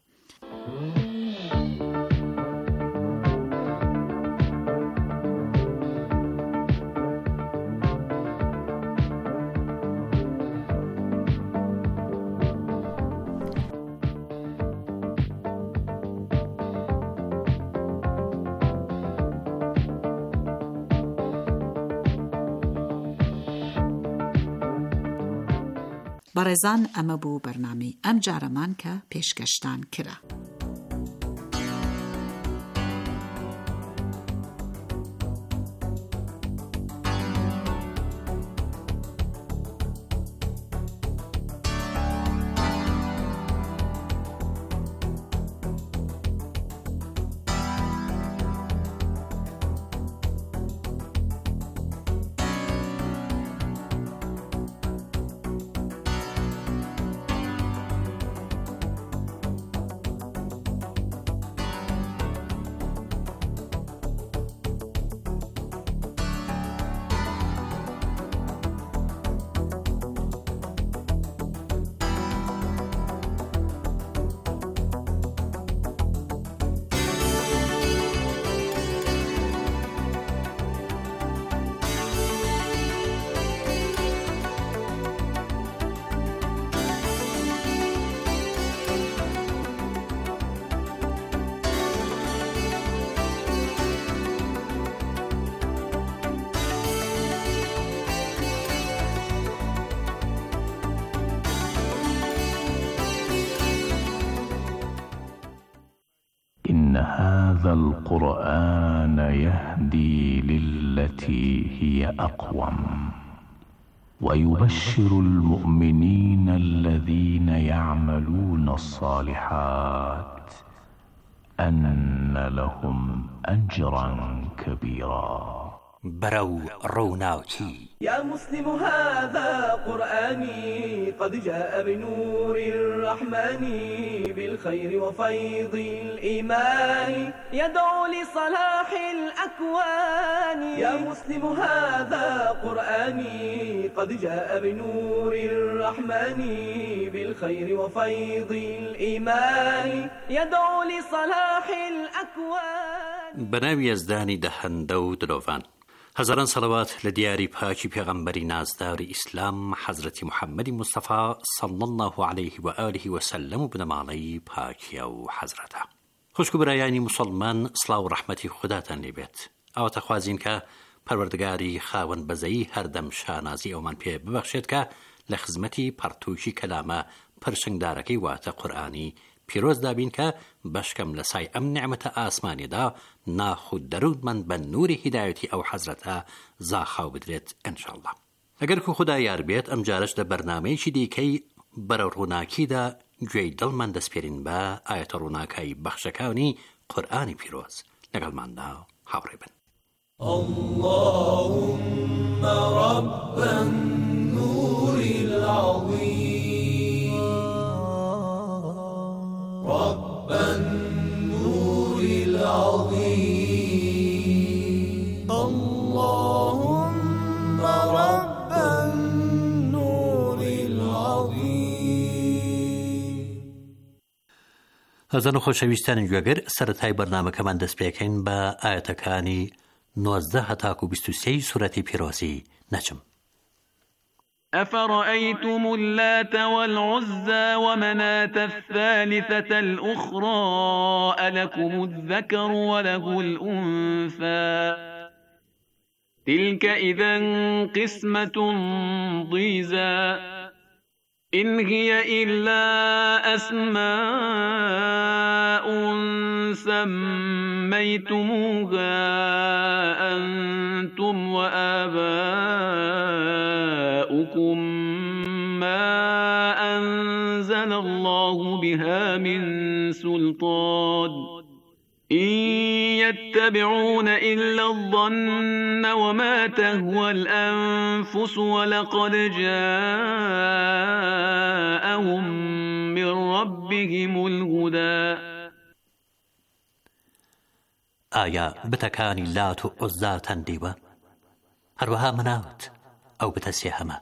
بەڕێزان ئەمە بوو بەرنامەی ئەم جارەمان کە پێشکەشتان کرا. إن هذا القرآن يهدي للتي هي أقوم ويبشر المؤمنين الذين يعملون الصالحات أن لهم أجرا كبيرا. برو روناوكي يا مسلم هذا قرآني قد جاء بنور الرحمن بالخير وفيض الإيمان يدعو لصلاح الأكوان. يا مسلم هذا قرآني قد جاء بنور الرحمن بالخير وفيض الإيمان يدعو لصلاح الأكوان. بناوي يزداني دهن دود روفان هزاران صلوات لدياري پاکی پیغمبری نازدار اسلام حضرت محمد مصطفى صلى الله عليه وآله وسلم بنماڵەی پاکی و حضرته. خوشک برایانی مسلمان صلاة و رحمتی خداتان لێبێت. ئەوە تەخوازین کە پەروەردگاری خاوەن بەزەیی هەردەم شانازی ئەومان پێ ببەخشێت کە لە خزمەتی پەرتووشی کەلامە پرسنگدارەکەی واتە قورئانی پیرۆز دابین کە بەشکەم لە سای ئەم نعمەتە ئاسمانیدا ناخود دەرونمان بە نوری هیدایەتی ئەو حەزرەتە زاخاو بدرێت ئینشاءالله. ئەگەر کو خدا یار بێت ئەم جارش لە بەرنامەیەکی دیکەی بەرە ڕووناکیدا گوێی دڵمان دەسپێرین بە ئاەتە ڕووناکایی بەخشەکانی قورئانی پیرۆز. لەگەڵماندا هاوڕێ بن. اللهم رب النور العظيم رب النور العظيم اللهم رب النور العظيم هەزان و خۆشەویستانی گوێگر سەرەتای بەرنامەکەمان دەست پێکەین بە ئایەتەکانی نۆزدە هەتاکو بیست و سێی سورەتی پیرۆزی نەچم. أفرأيتم اللات والعزى ومناة الثالثة الأخرى ألكم الذكر وله الأنثى تلك إذا قسمة ضيزى إن هي إلا أسماء سميتموها أنتم وآباؤكم ما أنزل الله بها من سلطان إن يتبعون إلا الظن وما تهوى الأنفس ولقد جاءهم من ربهم الهدى. آیا بتەکانی لات و عوزاتان دیوە هەروەها مناوت ئەو بتە سێهەمە.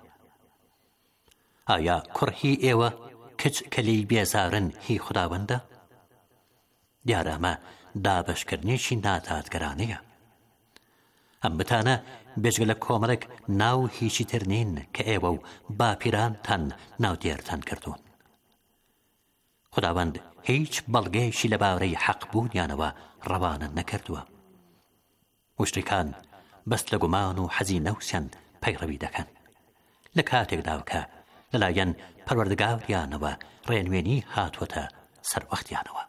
ئایا کوڕهی ئێوە کچ کەلی بێزارن هی خوداوەندە؟ دیارە ئەمە دابەشکردنێکی ناتاتگەرانەیە. ئەم بتانە بێجگە لە کۆمەڵێک ناو هیچی تر نین کە ئێوە و باپیرانتان ناودێرتان کردوون. خوداوەند هیچ بەڵگەیەکی لەبارەی حەق بوونیانەوە ڕەوانە نەکردووە. مشریکان بەست لە گومان و حەزی نەوسیان پەیڕەوی دەکەن لە کاتێکدا کە لەلایەن پەروەردگاریانەوە ڕێنوێنی هاتووەتە سەر وەختیانەوە.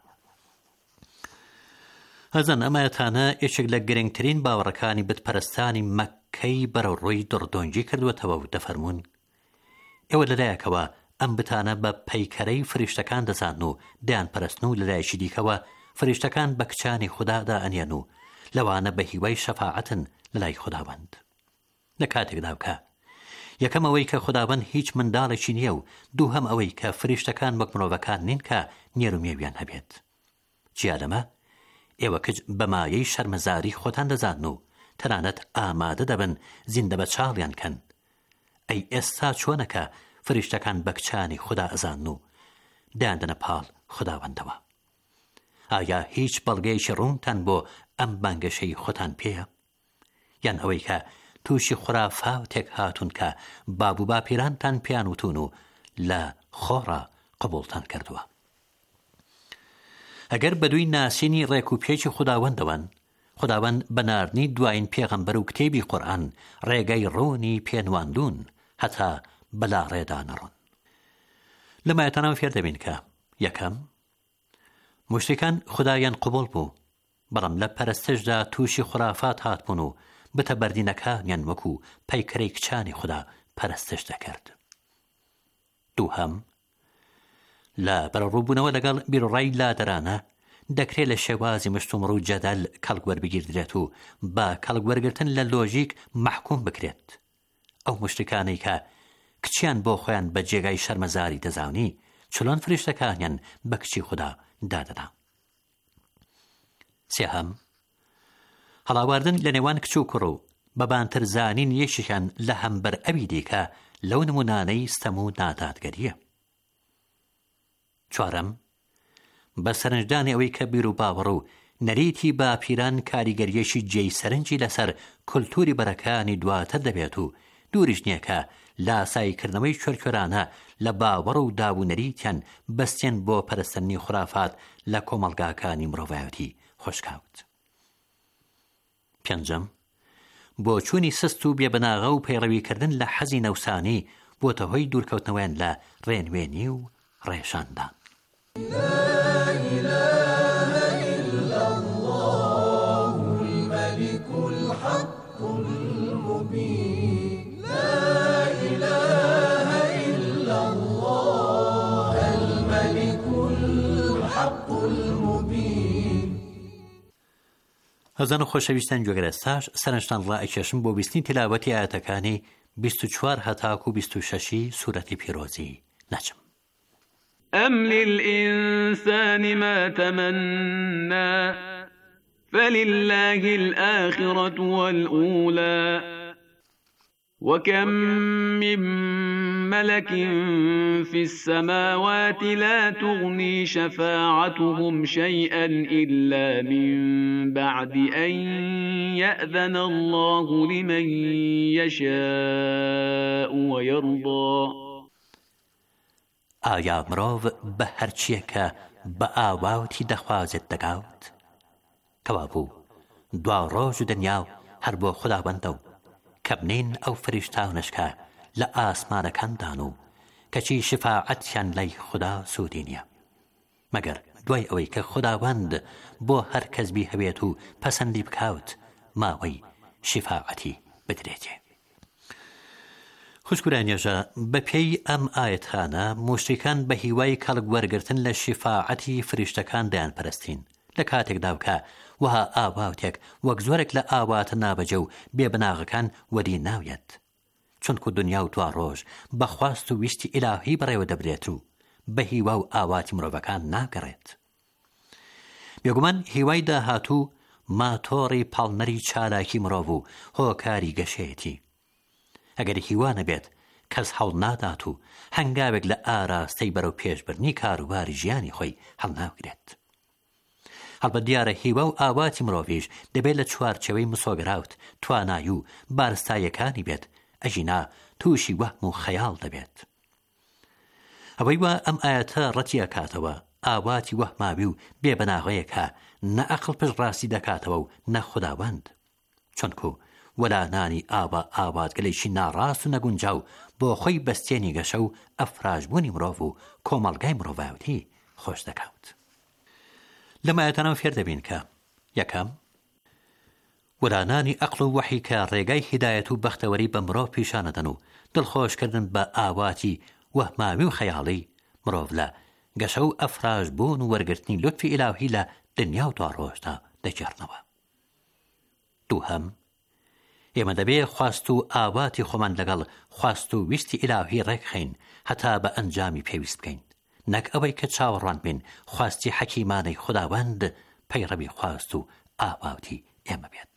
هەزان ئەمایەتانە یەکێک لە گرنگترین باوەڕەکانی بتپەرستانی مەککەی بەرەو ڕووی دڕدۆنجی کردووەتەوە و دەفەرمونون ئێوە لەلایەکەوە ئەم بتانە بە پەیکەرەی فریشتەکان دەزان و دەیان پەرستن و لەلایەکی دیکەوە فریشتەکان بە کچانی خودادا ئەنێن و لەوانە بە هیوای شەفاعەتن لەلای خوداوەند. لە کاتێکدا کە یەکەم ئەوەی کە خوداوەند هیچ منداڵێکی نییە و دووهەم ئەوەی کە فریشتەکان وەک مرۆڤەکان نین کە نێر و مێویان هەبێت. جیا لەمە ئێوە کچ بەمایەی شەرمەزاری خۆتان دەزانن و تەنانەت ئامادە دەبن زیندە بە چاڵیان کەن. ئەی ئێستا چۆنەکە فریشتەکان بە کچانی خوددا ئەزانن و دایاندنە پاڵ خوداوەندەوە؟ ئایا هیچ بەڵگەیەکی ڕوونتان بۆ ئەم بانگەشەی خۆتان پێیە؟ یان ئەوەی کە تووشی خوراافاوتێک هاتوون کە باب و باپیرانتان پیان وتون و لە خۆڕە قبوڵتان کردووە؟ ئەگەر بەدووی ناسینی ڕێک و پێکی خوداوەندەوەن، خوداوەند بەناردنی دوایین پێغەمبەر و کتێبی قورئان ڕێگەی ڕوونی پێنواندون هەتا بەلا ڕێدا نەڕۆن. لەمایەتانەوە فێر دەبین کە یەکەم مشتەکان خودایان قبول بوو، بەڵام لە پەرستشدا تووشی خورافات هاتبوون و بتە بەردینەکانیان وەکو پەیکەرەی کچانی خوددا پەرستش دەکرد. دووهەم لە بەرەڕووبوونەوە لەگەڵ بیرڕای لادەرانە دەکرێت لە شێوازی مشتومڕ و جەدەل کەڵگوەربگیردرێت و با کەڵگوەرگرتن لە لۆژیک محکوم بکرێت. ئەو مشتەکانەی کە کچیان بۆ خۆیان بە جێگای شەرمەزاری دەزانانی چلۆن فریشتەکانیان بە کچی خوددا دادەنا. سێهەم هەڵاواردن لە نێوان کچ و کوڕ و بەبانتر زانین یەکێکیان لە هەمبەر ئەوی دیکە لەو نمونانەی ستەم و نادادگەریە. چوارەم بە سەرنجدانی ئەوەی کە بیر و باوەڕ و نەریتی باپیران کاریگەریەکی جێی سەرنجی لەسەر کولتوری بەرەکانی دواتر دەبێت و دووریش نییە کە لاسایکردنەوەی کوێرکوێرانە لە باوەڕ و دابوونەریتیان بەستێن بۆ پەرستنی خورافات لە کۆمەڵگاکانی مرۆڤایەتی خۆشکاوت. پێنجەم بۆ چوونی سست و بێبەناغە و پەیڕەویکردن لە حەزی نەوسانی بۆتە هۆی دوورکەوتنەوەیان لە ڕێنوێنی و ڕێشاندان. هەزان و خۆشەویستان گوێگرەستاش سەرنجتان ڕائەکێشم بۆ بیستنی تیلاوەتی ئاەتەکانی بیست و چوار هەتاکو بیست و شەشی سوورەتی پیرۆزی نەچم. أم للإنسان ما تمنى فلله الآخرة والأولى وكم من ملك في السماوات لا تغني شفاعتهم شيئا إلا من بعد أن يأذن الله لمن يشاء ويرضى. ئایا مرۆڤ بە هەرچیە کە بە ئاواتی دەخوازێت دەگاوت؟ کەوا بوو دوا ڕۆژ و دنیا هەر بۆ خوداوەندە و کە بنین ئەو فریشتانش کە لە ئاسمانەکاندان و کەچی شفاعەتیان لای خوددا سوودی نییە مەگەر دوای ئەوەی کە خوداوەند بۆ هەر کەسبی هەبێت و پەسەندی بکاوت ماوەی شفاعەتی بدرێتێ. خوشکورانیێژە بە پێی ئەم ئایەتانە مشتریکان بە هیوای کەڵک وەرگرتن لە شفاعەتی فریشتەکان دەیان پەرستین لە کاتێکدا کە وها ئاواتێک وەک زۆرێک لە ئاواتە نابەجە و بێبناغەکان وەری ناویەت چونکو دنیا و دوا ڕۆژ بە خواست و ویستی ئیلاهی بەڕێوە دەبرێت و بە هیوا و ئاواتی مرۆڤەکان ناگەڕێت. بێگومان هیوای داهاتوو ماتۆڕی پاڵنەری چالاکی مرۆڤ و هۆکاری گەشەیەتی. ئەگەر هیوا نەبێت کەس هەوڵ نادات و هەنگاوێک لە ئاراستەی بەرەو پێشبردنی کاروباری ژیانی خۆی هەڵناگرێت. هەڵبەت دیارە هیوا و ئاواتی مرۆڤیش دەبێت لە چوارچەوەی مسۆگراوت توانایی و بارستایەکانی بێت ئەژینا تووشی وەهم و خەیاڵ دەبێت. ئەوەی وە ئەم ئاەتە ڕەتی ئەکاتەوە ئاواتی وەهماوی و بێبەناغەیەکە نە ئەقڵ پشت ڕاستی دەکاتەوە و نە خوداوەند چونکو وەلانانی ئاوا ئاواتگەلێکی ناڕاست و نەگونجاو بۆ خۆی بەستێنی گەشە و ئەفراشبوونی مرۆڤ و کۆمەڵگای مرۆڤایەتی خۆش دەکەوت. لەم ئاەتانەوە فێر دەبین کە یەکەم وەلانانی ئەقڵ و وەحی کە ڕێگای هیدایەت و بەختەوەری بە مرۆڤ پیشانەدەن و دڵخۆشکردن بە ئاواتی وەهماوی و خەیاڵی مرۆڤ لە گەشە و ئەفراشبوون و وەرگرتنی لوتفی ئیلاهی لە دنیا و دوا ڕۆژدا دەگێڕنەوە. دووهەم ئێمە دەبێ خواست و ئاواتی خۆمان لەگەڵ خواست و ویستی ئیلاهی ڕێکخین هەتا بە ئەنجامی پێویست بکەین نەک ئەوەی کە چاوەڕوان بین خواستی حەکیمانەی خوداوەند پەیڕەوی خواست و ئاواتی ئێمە بێت.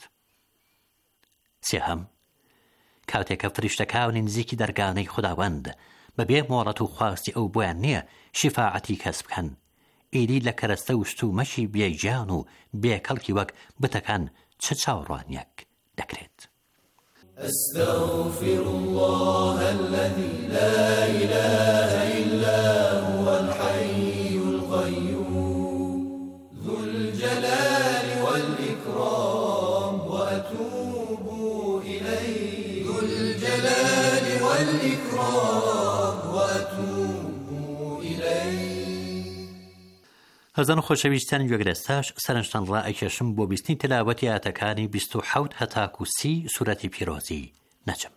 سێهەم کاتێکە فریشتەکانی نزیکی دەرگانەی خوداوەند بەبێ مۆڵەت و خواستی ئەو بۆیان نییە شفاعەتی کەس بکەن ئیدی لە کەرەستە و شتومەشی بێجان و بێکەڵکی وەک بتەکان چ چاوەڕوانیەک دەکرێت. أستغفر الله الذي لا إله إلا هو الحي القيوم ذو الجلال والإكرام وأتوب إليه ذو الجلال والإكرام وأتوب إليه. هەزان و خۆشەویستانی گوێگرەستاش سەرنجتان ڕائەکێشم بۆ بیستنی تلاوەتی ئاەتەکانی بیست و حەوت هەتاکو سی سورەتی پیرۆزی نەچم.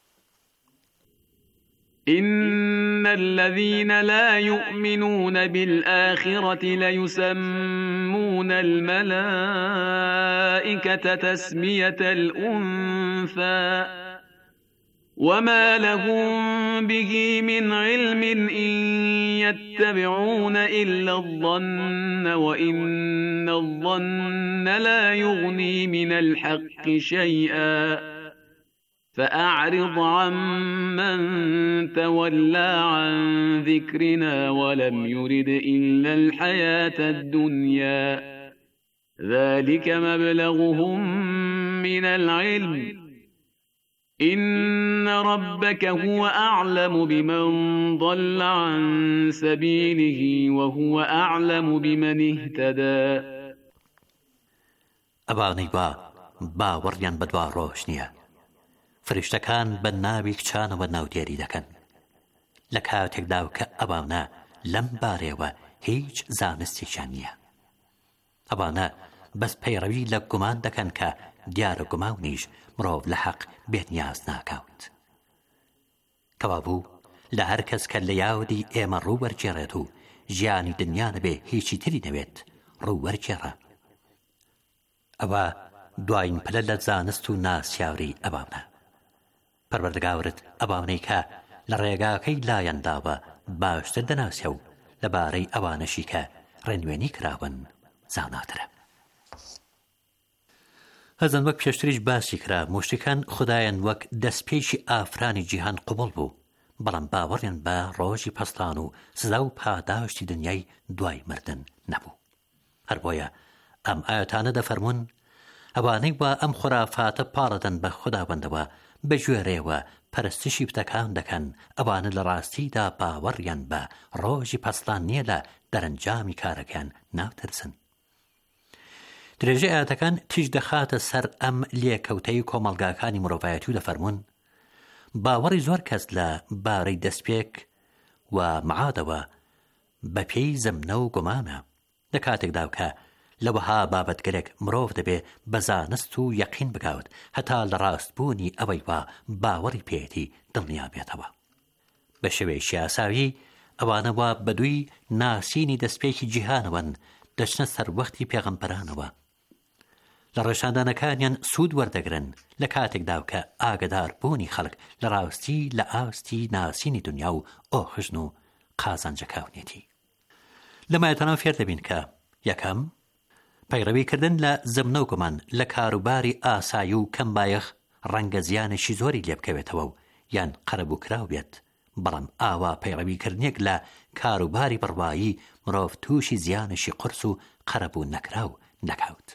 إن الذين لا يؤمنون بالآخرة ليسمون الملائكة تسمية الأنثى وما لهم به من علم إن يتبعون إلا الظن وإن الظن لا يغني من الحق شيئا فأعرض عمن تولى عن ذكرنا ولم يرد إلا الحياة الدنيا ذلك مبلغهم من العلم إن ربك هو أعلم بمن ضل عن سبيله وهو أعلم بمن اهتدى. ئەبانەی با باوەڕیان بەدوا ڕۆژ نییە فریشتەکان بە ناوی کچانەوە ناودێری دەکەن لە کاتێکدا کە ئەبانە لەم بارەوە هیچ زانستێکیان نییە. ئەبانە بەس پەیڕەوی لە گومان دەکەن کە دیارە گوماونیش مرۆڤ لە حەق بێت نیاز ناکەوت. کەوا بوو لە هەر کەس کە لە یاودی ئێمە ڕوو وەرگێڕێت و ژیانی دنیا نەبێ هیچی تری نەوێت ڕوو وەرگێڕە. ئەوە دوایین پلە لە زانست و ناسیاوری ئەبانە. پەروەردگارت ئەبانەی کە لە ڕێگاکەی لایەنداوە باشتر دەناسێ و لەبارەی ئەوانەشی کە ڕێنوێنی کراون زاناترە. هەزن وەک پێشتریش باسی کرا مشتەکان خدایان وەک دەستپێکی ئافرانی جیهان قوبڵ بوو بەڵام باوەڕیان بە ڕۆژی پەستان و سزا و پاداشتی دنیای دوای مردن نەبوو. هەر بۆیە ئەم ئاەتانە دەفەرمون ئەوانەی وا ئەم خورافاتە پاڵەدەن بە خوداوەندەوە بەگوێرەوە پەرستشی پتەکان دەکەن، ئەوانە لە ڕاستیدا باوەڕیان بە ڕۆژی پەستان نییە لە دەرەنجامی کارەکان ناوترسن. درێژەی ئاەتەکان تیژ دەخاتە سەر ئەم لێکەوتەی کۆمەڵگاکانی مرۆڤایەتی و دەفەرمون باوەڕی زۆر کەس لە بارەی دەستپێک و معادەوە بە پێی زەمنە و گومانە لە کاتێکدا کە لەوەها بابەتگەلێک مرۆڤ دەبێ بە زانست و یەقین بگاوت هەتا لە ڕاستبوونی ئەوەی وا باوەڕی پێێتی دڵنیا بێتەوە. بە شێوەیەکی ئاساوی ئەوانەوە بەدووی ناسینی دەستپێکی جیهانەوەن دەچنە سەر وەختی پێغەمبەرانەوە لە ڕێشاندانەکانیان سوود وەردەگرن لە کاتێکدا کە ئاگدار بوونی خەڵک لە ڕاستی لە ئاستی ناسینی دنیا و ئۆخژن و قازانجەکاونێتی. لەمایەتەنەوە فێر دەبین کە یەکەم پەیڕەویکردن لە زەمنە و گومان لە کاروباری ئاسایی و کەمبایەخ ڕەنگە زیانێکی زۆری لێ بکەوێتەوە و یان قەرەبوو کراو بێت، بەڵام ئاوا پەیڕەویکردنێک لە کاروباری بڕوایی مرۆڤ تووشی زیانشی قرس و قەرەبوو نەکراو نەکەوت.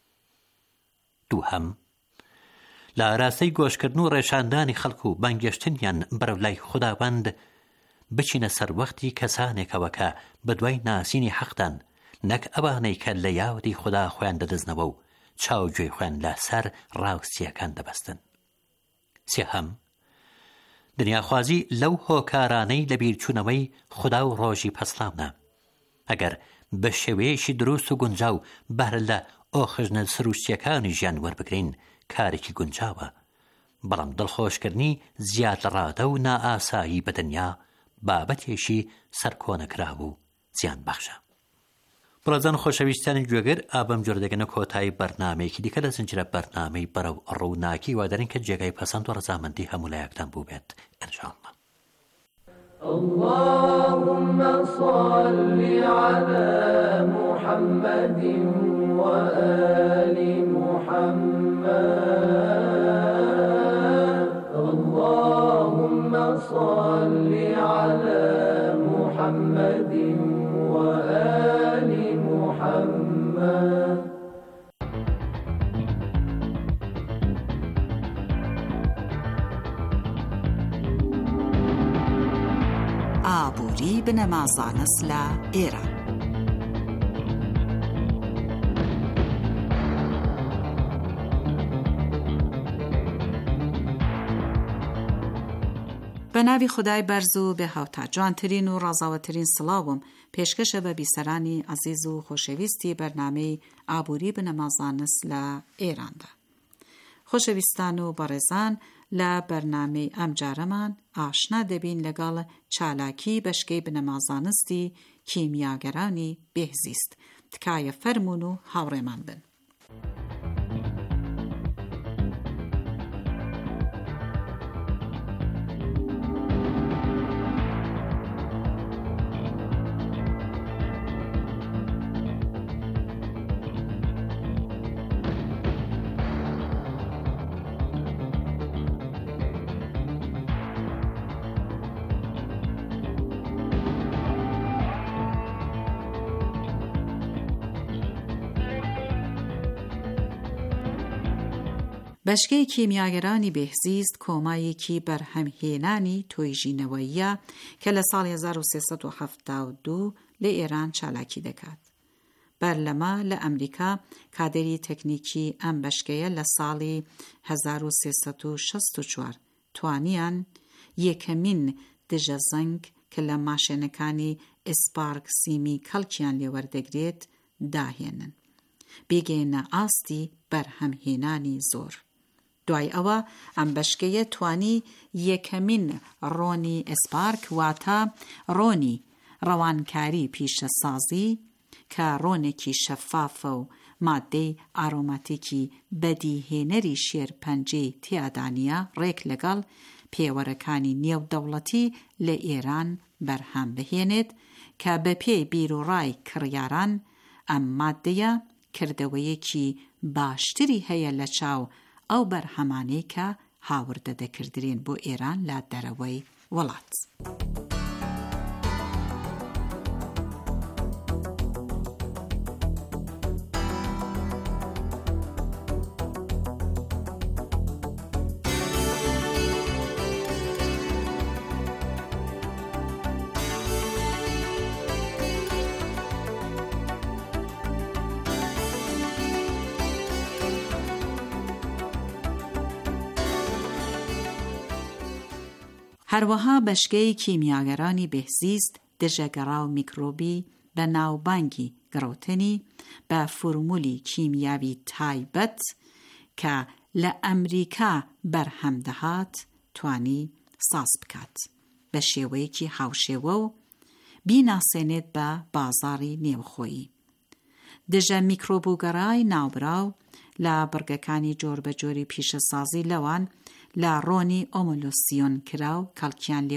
دووهەم لە ئاراستەی گۆشکردن و ڕێشاندانی خەڵک و بانگێشتنیان بەرەو لای خوداوەند بچینە سەر وەختی کەسانێکەوە کە بەدوای ناسینی حەقدان نەک ئەوانەی کە لە یاوەتی خوددا خۆیان دەدەزنەوە و چاوگوێی خۆیان لە سەر ڕاوستیەکان دەبەستن. سێهەم دنیاخوازی لەو هۆکارانەی لە بیرچوونەوەی خوددا و ڕۆژی پەسڵامە. ئەگەر بە شێوەیەکی دروست و گونجاو بەهرە لە ئۆخژنە سروشتیەکانی ژیان وەربگرین کارێکی گونجاوە، بەڵام دڵخۆشکردنی زیاد لە ڕادە و نائاسایی بە دنیا بابەتێکی سەرکۆنەکراو و زیان بەخشە. بڕازان خۆشەویستانی گوێگر ئابەم جۆردەگەنە کۆتایی بەرنامەیەکی دیکە لە زنجرە بەرنامەی بەرەو ڕووناکی وادەرین کە جێگای پەسەند و ڕەزامەندی هەموو لایەکتان بوو بێت ئینشاءالله. اللهم صل على محمد وآل محمد اللهم صل على محمد وآل محمد. ئابووری بنەمازانست لە ئێرە. بە ناوی خودای بەرز و بێ هاوتا جوانترین و ڕازاوەترین سڵاوم پێشکەشە بە بیسەرانی عەزیز و خۆشەویستی بەرنامەی ئابووری بنەمازانست لە ئێراندا. خۆشەویستان و بەڕێزان، لە بەرنامەی ئەم جارەمان ئاشنا دەبین لەگەڵ چالاکی بەشکەی بنەمازانستی کیمیاگەرانی بێهزیست. تکایە فەرمون و هاوڕێمان بن. بەشکەی کیمیاگەرانی بێهزیست کۆمایەکی بەرهەمهێنانی تۆیژینەوەیە کە لە ساڵی هەزار و سێسەد و هەفتاد و دوو لە ئێران چالاکی دەکات. بەرلەمە لە ئەمریکا کادری تەکنیکی ئەم بەشکەیە لە ساڵی هەزار و سێسەد و شەست و چوار توانیان یەکەمین دژە زەنگ کە لە ماشێنەکانی ئسپارک سیمی کەڵکیان لێوەردەگرێت داهێنن، بێگەیەنە ئاستی بەرهەمهێنانی زۆر. دوای ئەوە ئەم بەشکەیە توانی یەکەمین ڕۆنی ئسپارک واتە ڕۆنی ڕەوانکاری پیشەسازی کە ڕۆنێکی شەفافە و مادەی ئارۆماتیکی بەدیهێنەری شێرپەنجەی تیادانیە ڕێک لەگەڵ پێوەرەکانی نێودەوڵەتی لە ئێران بەرهەم بهێنێت کە بە پێی بیرروڕای کڕیاران ئەم مادەیە کردەوەیەکی باشتری هەیە لە چاو ئەو بەرهەمانەی کە هاوردە دەکردرێن بۆ ئێران لە دەرەوەی وڵات. هەروەها بەشگەی کیمیاگەرانی بێهزیست دژەگەڕا و میکرۆبی بە ناوبانگی گڕوتنی بە فورمولی کیمیاوی تایبەت کە لە ئەمریکا بەرهەم دەهات توانی ساز بکات بە شێوەیەکی هاوشێوە و بیناسێنێت بە بازاڕی نێوخۆیی. دژە میکرۆبوگەڕای ناوبراو لە بڕگەکانی جۆر بە جۆری پیشەسازی لەوان لە ڕۆنی ئۆمۆلۆسیۆن کرا و کەڵکیان